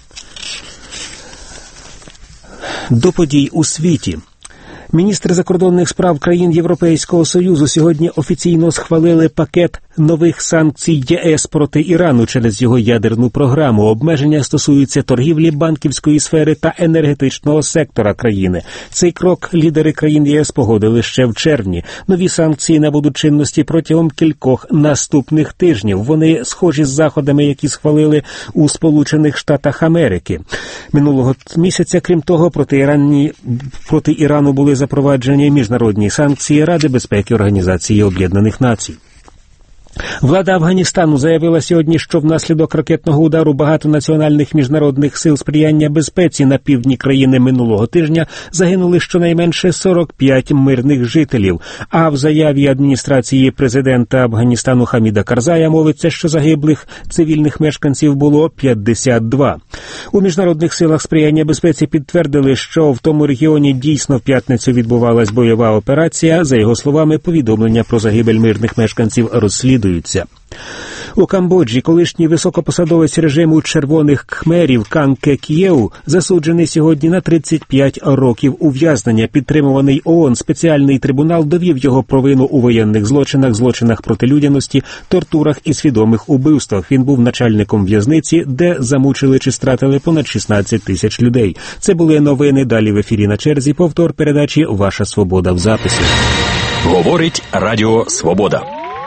До подій у світі. Міністри закордонних справ країн Європейського Союзу сьогодні офіційно схвалили пакет нових санкцій ЄС проти Ірану через його ядерну програму. Обмеження стосуються торгівлі, банківської сфери та енергетичного сектора країни. Цей крок лідери країн ЄС погодили ще в червні. Нові санкції набудуть чинності протягом кількох наступних тижнів. Вони схожі з заходами, які схвалили у Сполучених Штатах Америки. Минулого місяця, крім того, проти Ірану були запроваджені міжнародні санкції Ради безпеки Організації Об'єднаних Націй. Влада Афганістану заявила сьогодні, що внаслідок ракетного удару багатонаціональних міжнародних сил сприяння безпеці на півдні країни минулого тижня загинули щонайменше 45 мирних жителів. А в заяві адміністрації президента Афганістану Хаміда Карзая мовиться, що загиблих цивільних мешканців було 52. У міжнародних силах сприяння безпеці підтвердили, що в тому регіоні дійсно в п'ятницю відбувалась бойова операція. За його словами, повідомлення про загибель мирних мешканців розслідуються. У Камбоджі колишній високопосадовець режиму червоних кхмерів Кан Кек Єу засуджений сьогодні на 35 років ув'язнення. Підтримуваний ООН спеціальний трибунал довів його провину у воєнних злочинах, злочинах проти людяності, тортурах і свідомих убивствах. Він був начальником в'язниці, де замучили чи стратили понад 16 тисяч людей. Це були новини. Далі в ефірі на черзі повтор передачі «Ваша свобода» в записі. Говорить Радіо Свобода.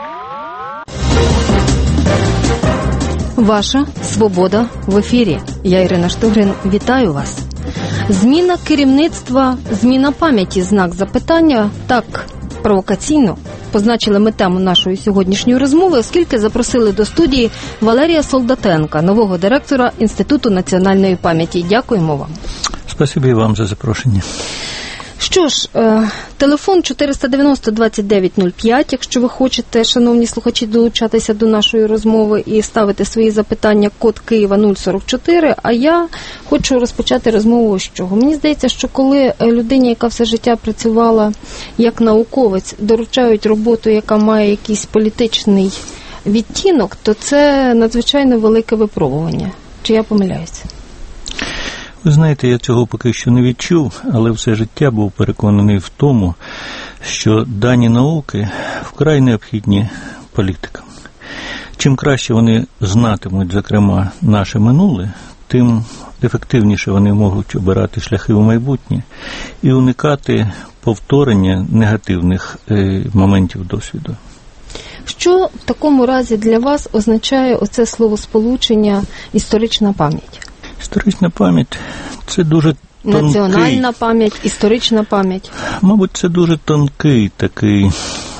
Ваша свобода в ефірі. Я, Ірина Штугрин, вітаю вас. Зміна керівництва, зміна пам'яті, знак запитання. Так провокаційно позначили ми тему нашої сьогоднішньої розмови, оскільки запросили до студії Валерія Солдатенка, нового директора Інституту національної пам'яті. Дякуємо вам. Спасибі вам за запрошення. Що ж, телефон 490-2905, якщо ви хочете, шановні слухачі, долучатися до нашої розмови і ставити свої запитання, код Києва 044, а я хочу розпочати розмову з чого. Мені здається, що коли людині, яка все життя працювала як науковець, доручають роботу, яка має якийсь політичний відтінок, то це надзвичайно велике випробування. Чи я помиляюся? Ви знаєте, я цього поки що не відчув, але все життя був переконаний в тому, що дані науки вкрай необхідні політикам. Чим краще вони знатимуть, зокрема, наше минуле, тим ефективніше вони можуть обирати шляхи у майбутнє і уникати повторення негативних моментів досвіду. Що в такому разі для вас означає оце словосполучення «історична пам'ять»? Історична пам'ять – це дуже тонкий... Національна пам'ять, історична пам'ять. Мабуть, це дуже тонкий такий,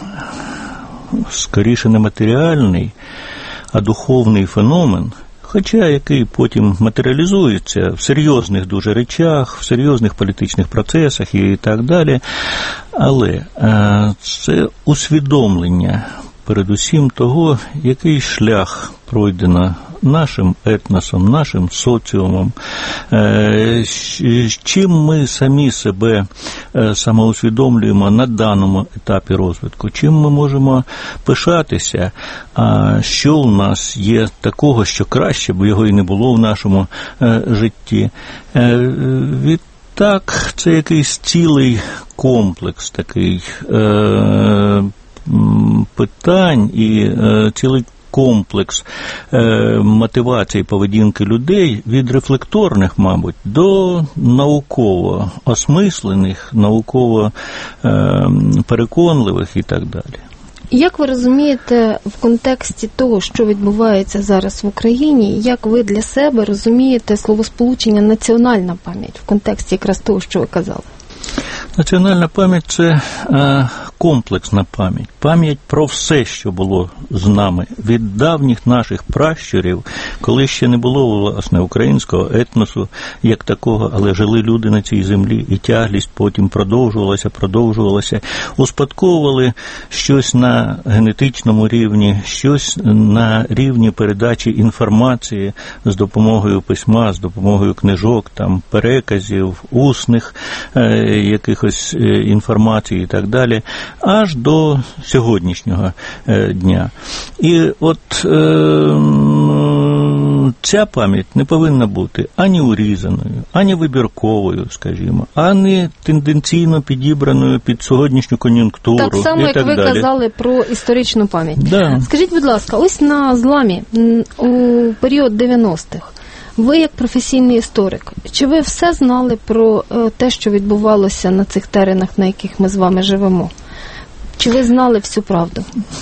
скоріше не матеріальний, а духовний феномен, хоча який потім матеріалізується в серйозних дуже речах, в серйозних політичних процесах і так далі. Але це усвідомлення передусім того, який шлях пройдено нашим етносом, нашим соціумом, чим ми самі себе самоусвідомлюємо на даному етапі розвитку, чим ми можемо пишатися, а що у нас є такого, що краще б його і не було в нашому житті. Відтак, це якийсь цілий комплекс такий питань і цілий комплекс мотивації поведінки людей від рефлекторних, мабуть, до науково осмислених, науково переконливих і так далі. Як ви розумієте в контексті того, що відбувається зараз в Україні, як ви для себе розумієте словосполучення «національна пам'ять» в контексті якраз того, що ви казали? Національна пам'ять – це комплексна пам'ять. Пам'ять про все, що було з нами. Від давніх наших пращурів, коли ще не було, власне, українського етносу як такого, але жили люди на цій землі, і тяглість потім продовжувалася. Успадковували щось на генетичному рівні, щось на рівні передачі інформації з допомогою письма, з допомогою книжок, там, переказів, усних якихось інформацій і так далі, аж до сьогоднішнього дня. І от ця пам'ять не повинна бути ані урізаною, ані вибірковою, скажімо, ані тенденційно підібраною під сьогоднішню кон'юнктуру. Так само, як ви казали про історичну пам'ять. Да. Скажіть, будь ласка, ось на зламі у період 90-х, ви як професійний історик, чи ви все знали про те, що відбувалося на цих теренах, на яких ми з вами живемо? Чи ви знали всю правду?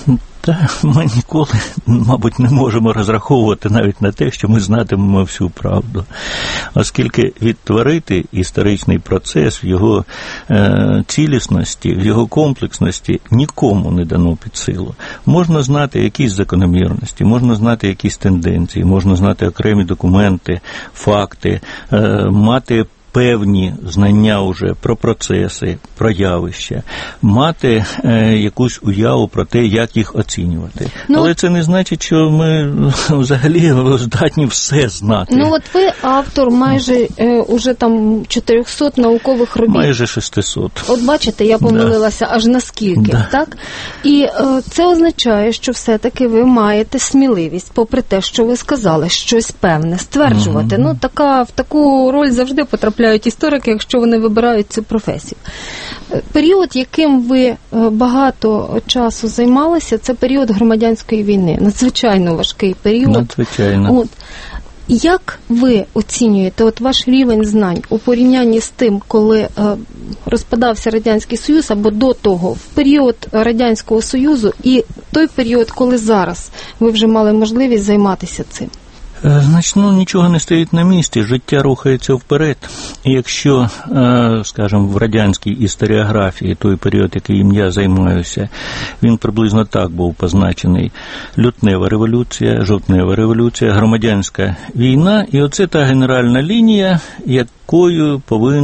Та ми ніколи, мабуть, не можемо розраховувати навіть на те, що ми знатимемо всю правду. Оскільки відтворити історичний процес в його цілісності, в його комплексності нікому не дано під силу. Можна знати якісь закономірності, можна знати якісь тенденції, можна знати окремі документи, факти, мати певні знання вже про процеси, про явища, мати якусь уяву про те, як їх оцінювати. Але це не значить, що ми взагалі здатні все знати. От ви автор майже уже там 400 наукових робіт. Майже 600. От бачите, я помилилася аж наскільки, так? І це означає, що все-таки ви маєте сміливість, попри те, що ви сказали, щось певне стверджувати. В таку роль завжди потрапляють історики, якщо вони вибирають цю професію. Період, яким ви багато часу займалися, це період громадянської війни. Надзвичайно важкий період. Надзвичайно. Як ви оцінюєте ваш рівень знань у порівнянні з тим, коли розпадався Радянський Союз, або до того, в період Радянського Союзу, і той період, коли зараз ви вже мали можливість займатися цим? Нічого не стоїть на місці, життя рухається вперед. І якщо, скажімо, в радянській історіографії, той період, яким я займаюся, він приблизно так був позначений: лютнева революція, жовтнева революція, громадянська війна, і оце та генеральна лінія, якою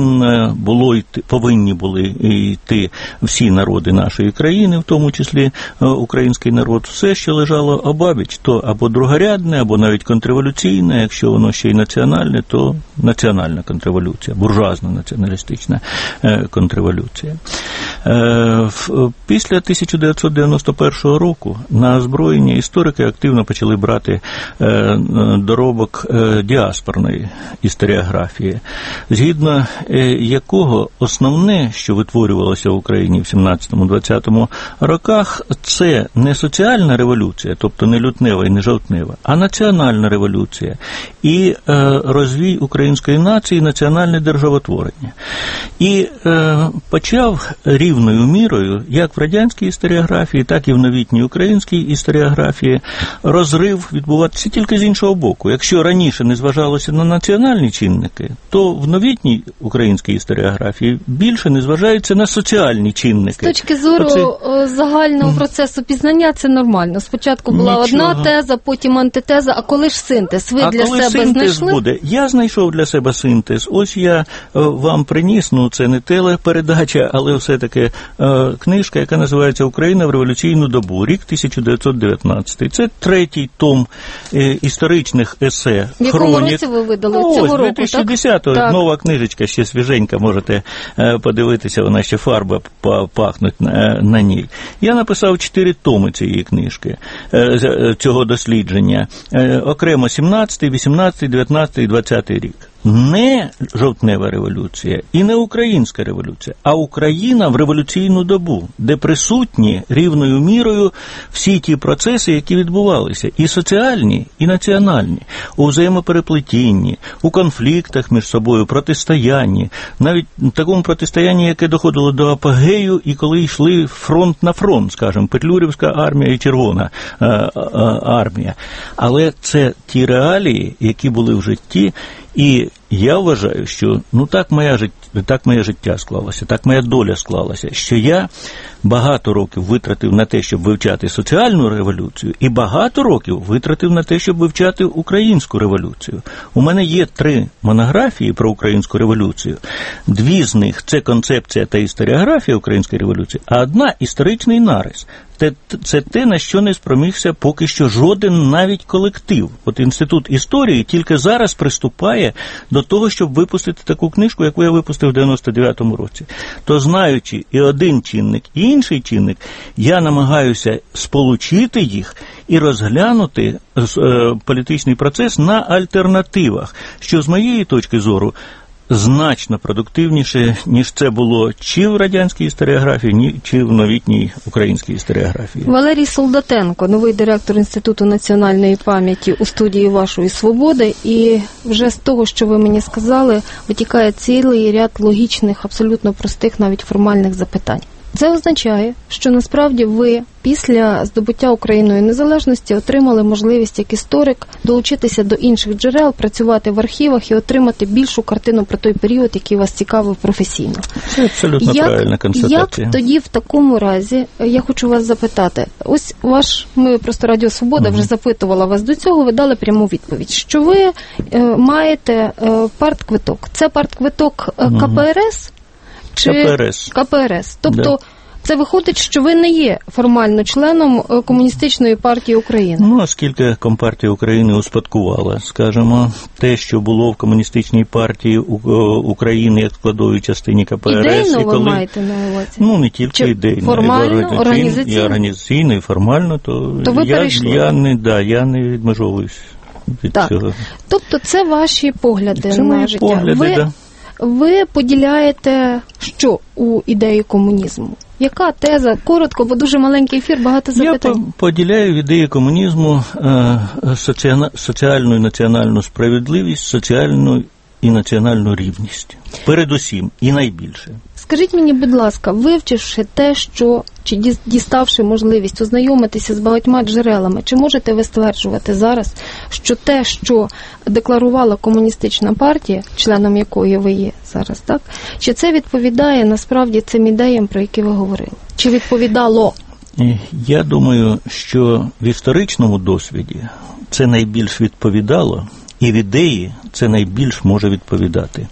повинні були йти всі народи нашої країни, в тому числі український народ. Все, що лежало обабіч, то або другорядне, або навіть контрреволюційне, якщо воно ще й національне, то національна контрреволюція, буржуазна націоналістична контрреволюція. Після 1991 року на озброєння історики активно почали брати доробок діаспорної історіографії, згідно якого основне, що витворювалося в Україні в 17-20 роках, це не соціальна революція, тобто не лютнева і не жовтнева, а національна революція і розвій української нації, національне державотворення. І почав рівною мірою, як в радянській історіографії, так і в новітній українській історіографії, розрив відбуватися тільки з іншого боку. Якщо раніше не зважалося на національні чинники, то в новітній українській історіографії більше не зважається на соціальні чинники. З точки зору загального процесу пізнання це нормально. Спочатку була одна теза, потім антитеза, а коли ж синтез? Ви для себе знайшли? Синтез буде? Я знайшов для себе синтез. Ось я вам приніс, це не телепередача, але все-таки книжка, яка називається «Україна в революційну добу», рік 1919. Це третій том історичних есе, хронік. В якому році ви видали? Цього року, 2010-го. Так? Нова книжечка, ще свіженька, можете подивитися, вона ще фарба пахнуть на ній. Я написав 4 томи цієї книжки, цього дослідження. Окремо 17, 18, 19 і 20 рік. Не жовтнева революція і не українська революція, а Україна в революційну добу, де присутні рівною мірою всі ті процеси, які відбувалися, і соціальні, і національні, у взаємопереплетінні, у конфліктах між собою, протистоянні, навіть такому протистоянні, яке доходило до апогею, і коли йшли фронт на фронт, скажімо, Петлюрівська армія і Червона армія. Але це ті реалії, які були в житті. І я вважаю, що так моє життя склалося, так моя доля склалася, що я багато років витратив на те, щоб вивчати соціальну революцію, і багато років витратив на те, щоб вивчати українську революцію. У мене є 3 монографії про українську революцію. 2 з них – це концепція та історіографія української революції, а 1 – історичний нарис. Це те, на що не спромігся поки що жоден навіть колектив. От Інститут історії тільки зараз приступає до того, щоб випустити таку книжку, яку я випустив в 99-му році. То знаючи і один чинник, і інший чинник, я намагаюся сполучити їх і розглянути політичний процес на альтернативах, що з моєї точки зору значно продуктивніше, ніж це було чи в радянській історіографії, чи в новітній українській історіографії. Валерій Солдатенко, новий директор Інституту національної пам'яті у студії «Вашої свободи». І вже з того, що ви мені сказали, витікає цілий ряд логічних, абсолютно простих, навіть формальних запитань. Це означає, що насправді ви після здобуття Україною незалежності отримали можливість як історик долучитися до інших джерел, працювати в архівах і отримати більшу картину про той період, який вас цікавив професійно. Це абсолютно правильна констатація. Як тоді в такому разі, я хочу вас запитати, ось ми просто Радіо Свобода вже запитувала вас до цього, ви дали пряму відповідь, що ви маєте партквиток. Це партквиток КПРС? Чи КПРС. Тобто це виходить, що ви не є формально членом Комуністичної партії України. Ну, оскільки Компартія України успадкувала, скажімо, те, що було в Комуністичній партії України як складовій частині КПРС. Ідейно ви маєте на увазі? Ну, не тільки ідейно. Формально, організаційно? І організаційно, і формально, то ви перейшли? Я не відмежовуюсь від цього. Тобто це ваші погляди це на життя. Погляди, ви поділяєте що у ідеї комунізму? Яка теза? Коротко, бо дуже маленький ефір, багато запитань. Я поділяю ідеї комунізму соціальну і національну справедливість, соціальну і національну рівність. Передусім і найбільше. Скажіть мені, будь ласка, вивчивши те, чи діставши можливість ознайомитися з багатьма джерелами, чи можете ви стверджувати зараз, що те, що декларувала комуністична партія, членом якої ви є зараз, так? Чи це відповідає насправді цим ідеям, про які ви говорили? Чи відповідало? Я думаю, що в історичному досвіді це найбільш відповідало, і в ідеї це найбільш може відповідати.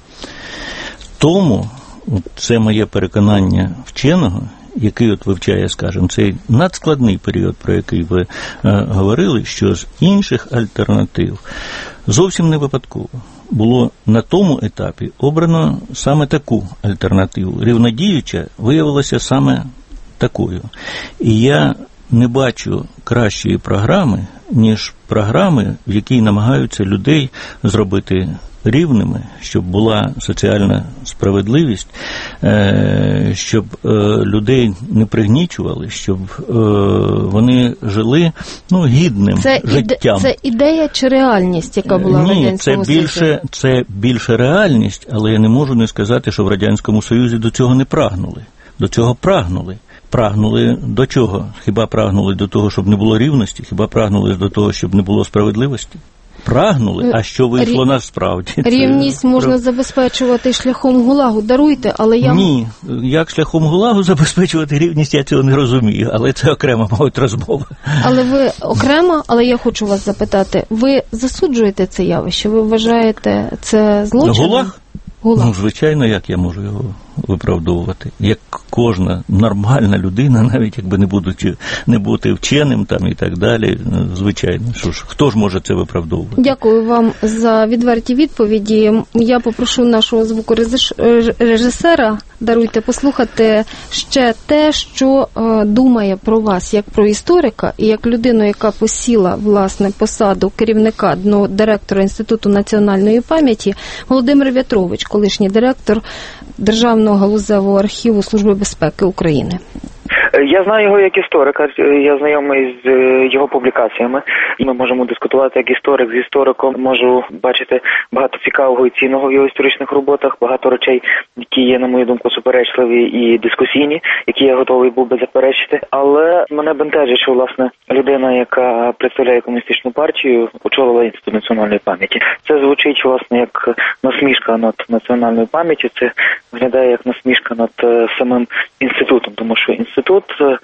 Тому це моє переконання вченого, який вивчає, скажімо, цей надскладний період, про який ви говорили, що з інших альтернатив зовсім не випадково було на тому етапі обрано саме таку альтернативу. Рівнодіюча виявилася саме такою. І я не бачу кращої програми, ніж програми, в якій намагаються людей зробити рівними, щоб була соціальна справедливість, щоб людей не пригнічували, щоб вони жили гідним життям. Це ідея чи реальність, яка була в Радянському Союзі? Це більше реальність, але я не можу не сказати, що в Радянському Союзі до цього не прагнули. До цього прагнули. Прагнули до чого? Хіба прагнули до того, щоб не було рівності? Хіба прагнули до того, щоб не було справедливості? Прагнули, а що вийшло насправді? Рівність можна забезпечувати шляхом ГУЛАГу, даруйте, але я... Ні, як шляхом ГУЛАГу забезпечувати рівність, я цього не розумію, але це окрема, мабуть, розмова. Але ви окремо, але я хочу вас запитати, ви засуджуєте це явище? Ви вважаєте це злочином? ГУЛАГ? Ну, звичайно, як я можу його виправдовувати? Як кожна нормальна людина, навіть якби не бути вченим там і так далі, звичайно. Хто ж може це виправдовувати? Дякую вам за відверті відповіді. Я попрошу нашого звукорежисера, даруйте, послухати ще те, що думає про вас, як про історика і як людину, яка посіла, власне, посаду керівника, директора Інституту національної пам'яті, Володимир В'ятрович, колишній директор Державного галузевого архіву Служби безпеки України. Я знаю його як історика, я знайомий з його публікаціями. Ми можемо дискутувати як історик з істориком. Можу бачити багато цікавого і цінного в його історичних роботах, багато речей, які є, на мою думку, суперечливі і дискусійні, які я готовий був би заперечити. Але мене бентежить, що, власне, людина, яка представляє комуністичну партію, очолила Інститут національної пам'яті. Це звучить, власне, як насмішка над національною пам'яттю, це виглядає як насмішка над самим інститутом, тому що інститут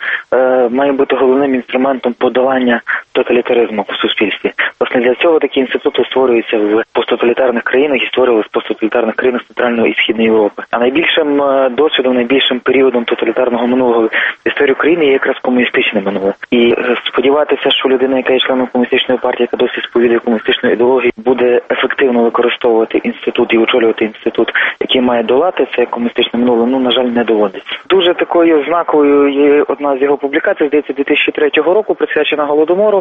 має бути головним інструментом подолання тоталітаризму в суспільстві. Власне, для цього такі інститути створюються в посттоталітарних країнах і створювалися в посттоталітарних країнах Центральної і Східної Європи. А найбільшим досвідом, найбільшим періодом тоталітарного минулого в історії України є якраз комуністичне минуле. І сподіватися, що людина, яка є членом комуністичної партії, яка досі сповідує комуністичну ідеологію, буде ефективно використовувати інститут і очолювати інститут, який має долати це комуністичне минуле, на жаль, не доводиться. Дуже такою знаковою є одна з його публікацій, здається, 2003 року, присвячена Голодомору.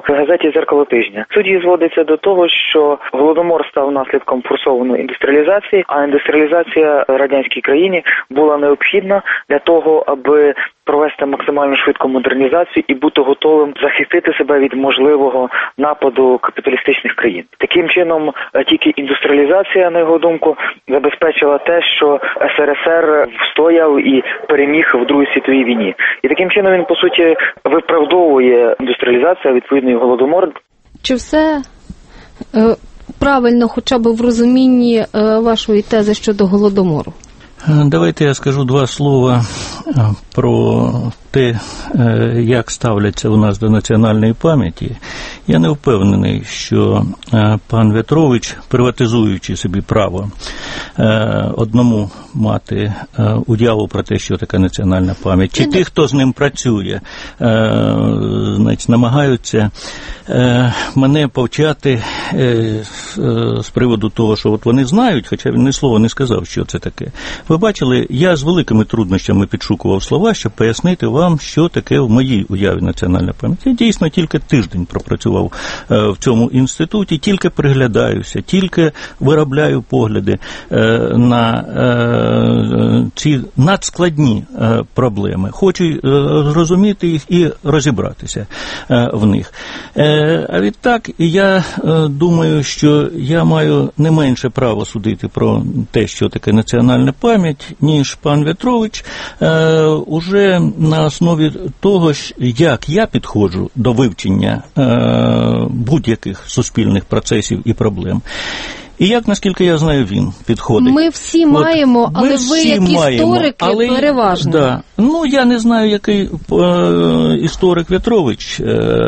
в газеті «Дзеркало тижня». Суть її зводиться до того, що Голодомор став наслідком форсованої індустріалізації, а індустріалізація радянській країні була необхідна для того, аби провести максимально швидку модернізацію і бути готовим захистити себе від можливого нападу капіталістичних країн. Таким чином, тільки індустріалізація, на його думку, забезпечила те, що СРСР встояв і переміг в Другій світовій війні. І таким чином він, по суті, виправдовує індустріалізацію, відповідно, і Голодомор. Чи все правильно хоча б в розумінні вашої тези щодо Голодомору? Давайте я скажу два слова про те, як ставляться у нас до національної пам'яті. Я не впевнений, що пан В'ятрович, приватизуючи собі право одному мати уяву про те, що таке національна пам'ять, чи ті, хто з ним працює, значить, намагаються мене повчати з приводу того, що от вони знають, хоча він ні слова не сказав, що це таке. Ви бачили, я з великими труднощами підшукував слова, щоб пояснити вам, що таке в моїй уяві національна пам'ять. Я дійсно тільки тиждень пропрацював в цьому інституті, тільки приглядаюся, тільки виробляю погляди на ці надскладні проблеми. Хочу зрозуміти їх і розібратися в них. А відтак, я думаю, що я маю не менше право судити про те, що таке національна пам'ять, ніж пан В'ятрович, уже на основі того, як я підходжу до вивчення будь-яких суспільних процесів і проблем. І як, наскільки я знаю, він підходить. Ми всі маємо, але ви як історики переважно. Да. Ну, я не знаю, який історик В'ятрович.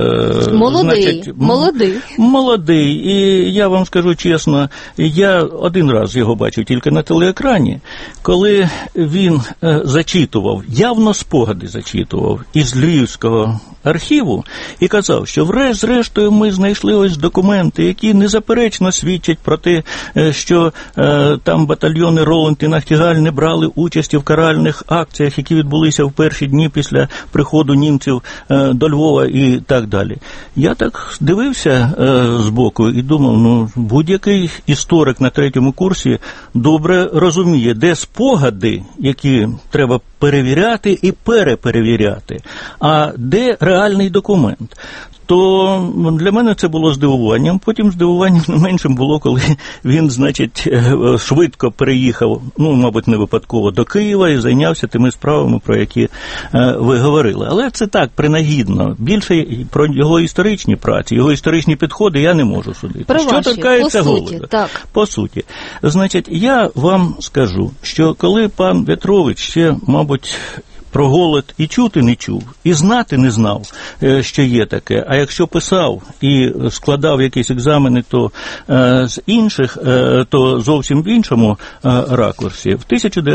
Молодий. І я вам скажу чесно, я один раз його бачив тільки на телеекрані, коли він зачитував, явно спогади зачитував із Львівського архіву і казав, що зрештою ми знайшли ось документи, які незаперечно свідчать про те, що там батальйони Роланд і Нахтігаль не брали участі в каральних акціях, які відбулися в перші дні після приходу німців до Львова і так далі. Я так дивився збоку і думав, ну, будь-який історик на 3-му курсі добре розуміє, де спогади, які треба перевіряти і переперевіряти, а де реальний документ. То для мене це було здивуванням. Потім здивуванням не меншим було, коли він, значить, швидко переїхав, ну, мабуть, не випадково, до Києва і зайнявся тими справами, про які ви говорили. Але це так, принагідно. Більше про його історичні праці, його історичні підходи я не можу судити. Про що торкається Голода? По суті. Значить, я вам скажу, що коли пан В'ятрович ще, мабуть, про голод і чути не чув, і знати не знав, що є таке. А якщо писав і складав якісь екзамени, то з інших, то зовсім в іншому ракурсі. В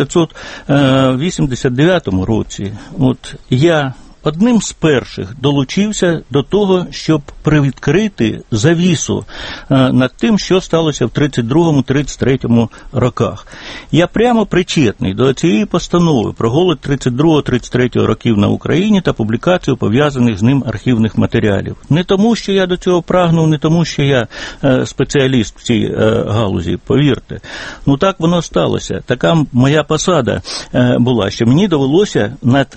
1989 році от я одним з перших долучився до того, щоб привідкрити завісу над тим, що сталося в 32-33 роках. Я прямо причетний до цієї постанови про голод 32-33 років на Україні та публікацію пов'язаних з ним архівних матеріалів. Не тому, що я до цього прагнув, не тому, що я спеціаліст в цій галузі, повірте. Ну так воно сталося. Така моя посада була, що мені довелося над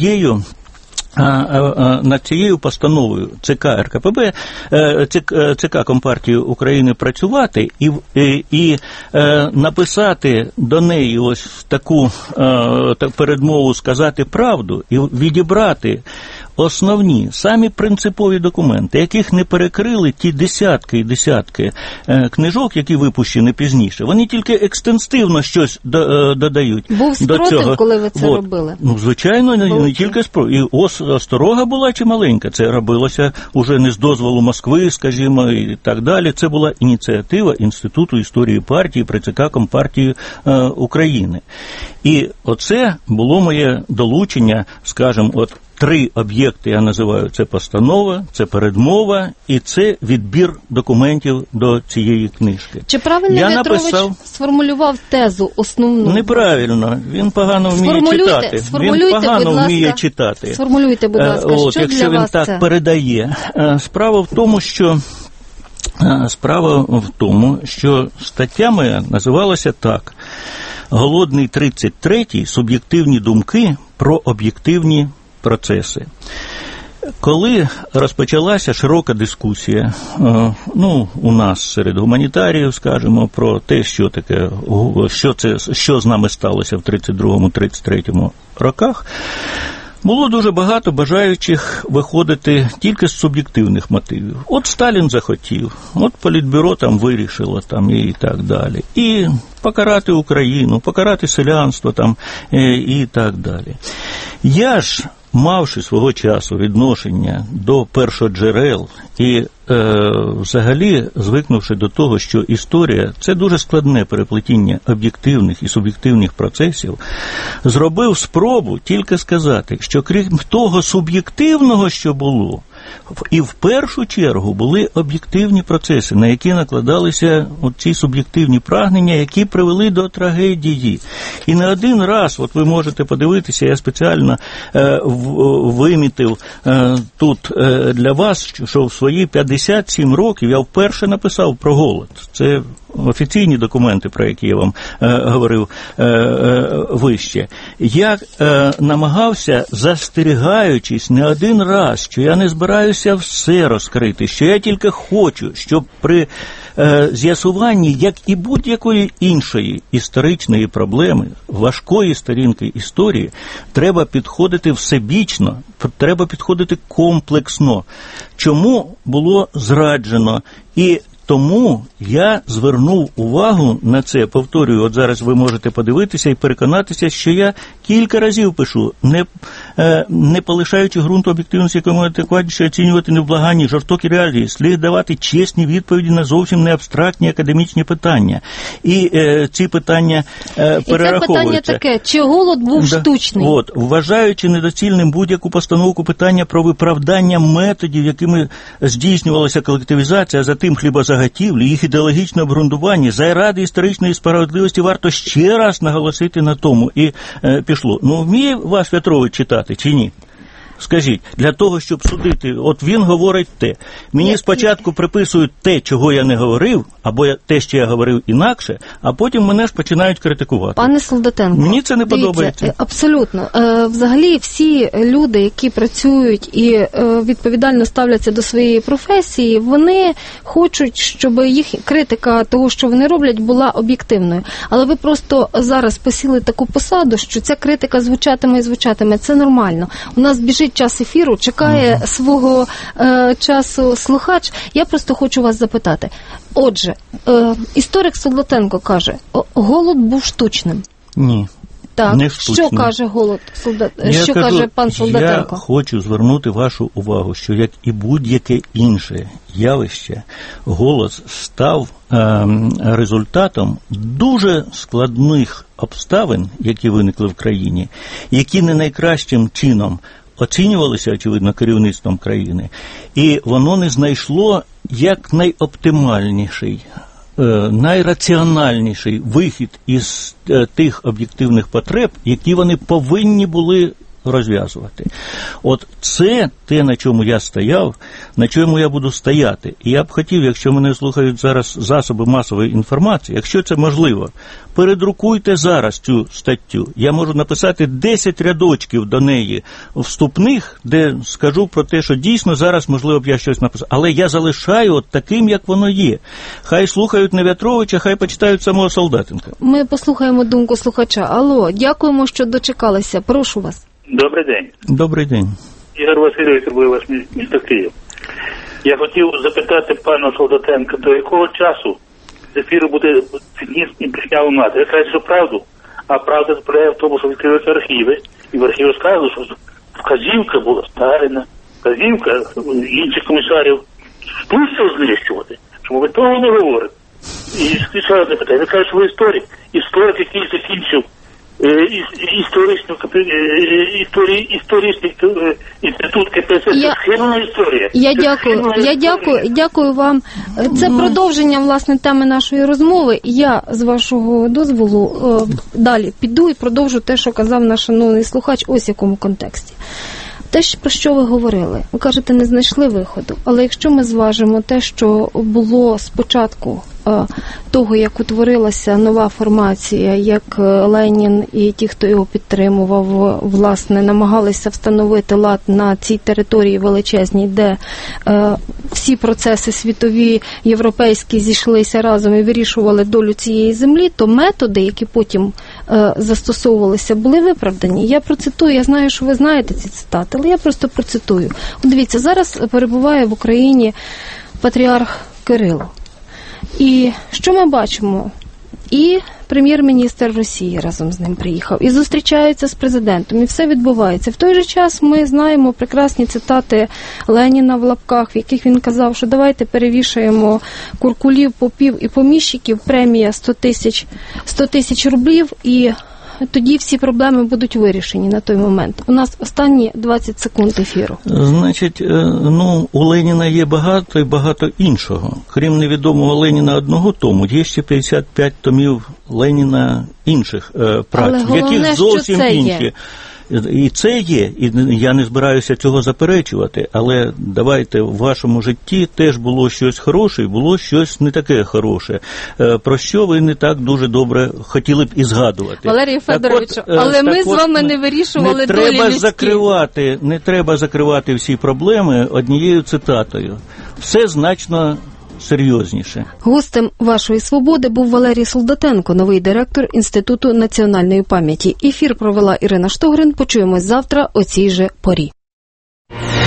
цією постановою ЦК РКПБ, ЦК Компартії України працювати і написати до неї ось таку передмову, сказати правду і відібрати основні, самі принципові документи, яких не перекрили ті десятки і десятки книжок, які випущені пізніше. Вони тільки екстенсивно щось додають. Був спротив, коли ви це робили? Ну, звичайно, не тільки спротив. І осторога була чималенька. Це робилося уже не з дозволу Москви, скажімо, і так далі. Це була ініціатива Інституту історії партії при ЦК Компартії України. І оце було моє долучення, скажімо, от 3 об'єкти я називаю. Це постанова, це передмова і це відбір документів до цієї книжки. Чи правильно В'ятрович сформулював тезу основну? Неправильно. Він погано вміє читати. Він погано вміє читати. Сформулюйте, будь ласка, що якщо для він вас так це? передає. Справа в тому, що стаття моя називалася так: «Голодний 33-й. Суб'єктивні думки про об'єктивні процеси». Коли розпочалася широка дискусія, у нас серед гуманітаріїв, скажімо, про те, що таке, що з нами сталося в 32-33 роках, було дуже багато бажаючих виходити тільки з суб'єктивних мотивів. От Сталін захотів, от Політбюро там вирішило там і так далі. І покарати Україну, покарати селянство там і так далі. Я ж, мавши свого часу відношення до першоджерел і взагалі звикнувши до того, що історія – це дуже складне переплетіння об'єктивних і суб'єктивних процесів, зробив спробу тільки сказати, що крім того суб'єктивного, що було, і в першу чергу були об'єктивні процеси, на які накладалися ці суб'єктивні прагнення, які привели до трагедії. І не один раз, от ви можете подивитися, я спеціально вимітив тут для вас, що в свої 57 років я вперше написав про голод. Це офіційні документи, про які я вам говорив вище. Я намагався, застерігаючись не один раз, що я не збираюся все розкрити, що я тільки хочу, щоб при з'ясуванні, як і будь-якої іншої історичної проблеми, важкої сторінки історії, треба підходити всебічно, треба підходити комплексно. Чому було зраджено? І тому я звернув увагу на це, повторюю, от зараз ви можете подивитися і переконатися, що я кілька разів пишу, не полишаючи ґрунту об'єктивності, якому адекватніше оцінювати невблаганні, жорстокі реалії, слід давати чесні відповіді на зовсім не абстрактні академічні питання. І ці питання перераховуються. І це питання таке, чи голод був штучний? От, вважаючи недоцільним будь-яку постановку питання про виправдання методів, якими здійснювалася колективізація, а затим хлібозаготівлі, їх ідеологічне обґрунтування, заради історичної справедливості варто ще раз наголосити на тому. І пішло. Вміє ваш В'ятрович читати чи ні? Скажіть, для того, щоб судити, от він говорить те. Мені спочатку приписують те, чого я не говорив, або те, що я говорив інакше, а потім мене ж починають критикувати. Пане Солдатенко, мені це не подобається. Абсолютно. Взагалі всі люди, які працюють і відповідально ставляться до своєї професії, вони хочуть, щоб їх критика того, що вони роблять, була об'єктивною. Але ви просто зараз посіли таку посаду, що ця критика звучатиме і звучатиме. Це нормально. У нас біжить час ефіру, чекає свого часу слухач. Я просто хочу вас запитати. Отже, історик Солдатенко каже, голод був штучним. Ні. Так, не штучним. Що каже каже пан Солдатенко? Я хочу звернути вашу увагу, що як і будь-яке інше явище, голод став результатом дуже складних обставин, які виникли в країні, які не найкращим чином оцінювалися, очевидно, керівництвом країни, і воно не знайшло як найоптимальніший, найраціональніший вихід із тих об'єктивних потреб, які вони повинні були розв'язувати. От це те, на чому я стояв, на чому я буду стояти. І я б хотів, якщо мене слухають зараз засоби масової інформації, якщо це можливо, передрукуйте зараз цю статтю. Я можу написати 10 рядочків до неї вступних, де скажу про те, що дійсно зараз, можливо, б я щось написав. Але я залишаю от таким, як воно є. Хай слухають не В'ятровича, хай почитають самого Солдатенка. Ми послухаємо думку слухача. Алло, дякуємо, що дочекалися. Прошу вас. Добрий день. Добрий день. Ігор Васильович, ваш місто Київ. Я хотів запитати пана Солдатенка, до якого часу з ефіру буде цинізм і брехня лунати. Я кажу, що правду, а правда полягає в тому, що відкриваються архіви, і в архіві сказали, що вказівка була Сталіна, вказівка інших комісарів спустив знищувати. Чому ви того не говорите? І ще одне питання. Ви кажете, що ви історик, який закінчив історичний інститут КПСС. Схилена історія. Я дякую вам. Це продовження, власне, теми нашої розмови. Я, з вашого дозволу, далі піду і продовжу те, що казав наш шановний слухач, ось в якому контексті. Те, про що ви говорили, ви кажете, не знайшли виходу, але якщо ми зважимо те, що було спочатку того, як утворилася нова формація, як Ленін і ті, хто його підтримував, власне, намагалися встановити лад на цій території величезній, де всі процеси світові, європейські зійшлися разом і вирішували долю цієї землі, то методи, які потім застосовувалися, були виправдані. Я процитую, я знаю, що ви знаєте ці цитати, але я просто процитую. От дивіться, зараз перебуває в Україні патріарх Кирило. І що ми бачимо? І прем'єр-міністр Росії разом з ним приїхав, і зустрічаються з президентом, і все відбувається. В той же час ми знаємо прекрасні цитати Леніна в лапках, в яких він казав, що давайте перевішаємо куркулів, попів і поміщиків, премія 100 тисяч рублів, і тоді всі проблеми будуть вирішені на той момент. У нас останні 20 секунд ефіру. Значить, у Леніна є багато і багато іншого. Крім невідомого Леніна одного тому, є ще 55 томів Леніна інших праць, в яких зовсім інші. І це є, і я не збираюся цього заперечувати, але давайте, в вашому житті теж було щось хороше, і було щось не таке хороше, про що ви не так дуже добре хотіли б і згадувати. Валерію Федоровичу, але ми з вами не вирішували долі людські. Не треба закривати всі проблеми однією цитатою. Все значно серйозніше. Гостем вашої «Свободи» був Валерій Солдатенко, новий директор Інституту національної пам'яті. Ефір провела Ірина Штогрин. Почуємось завтра о цій же порі.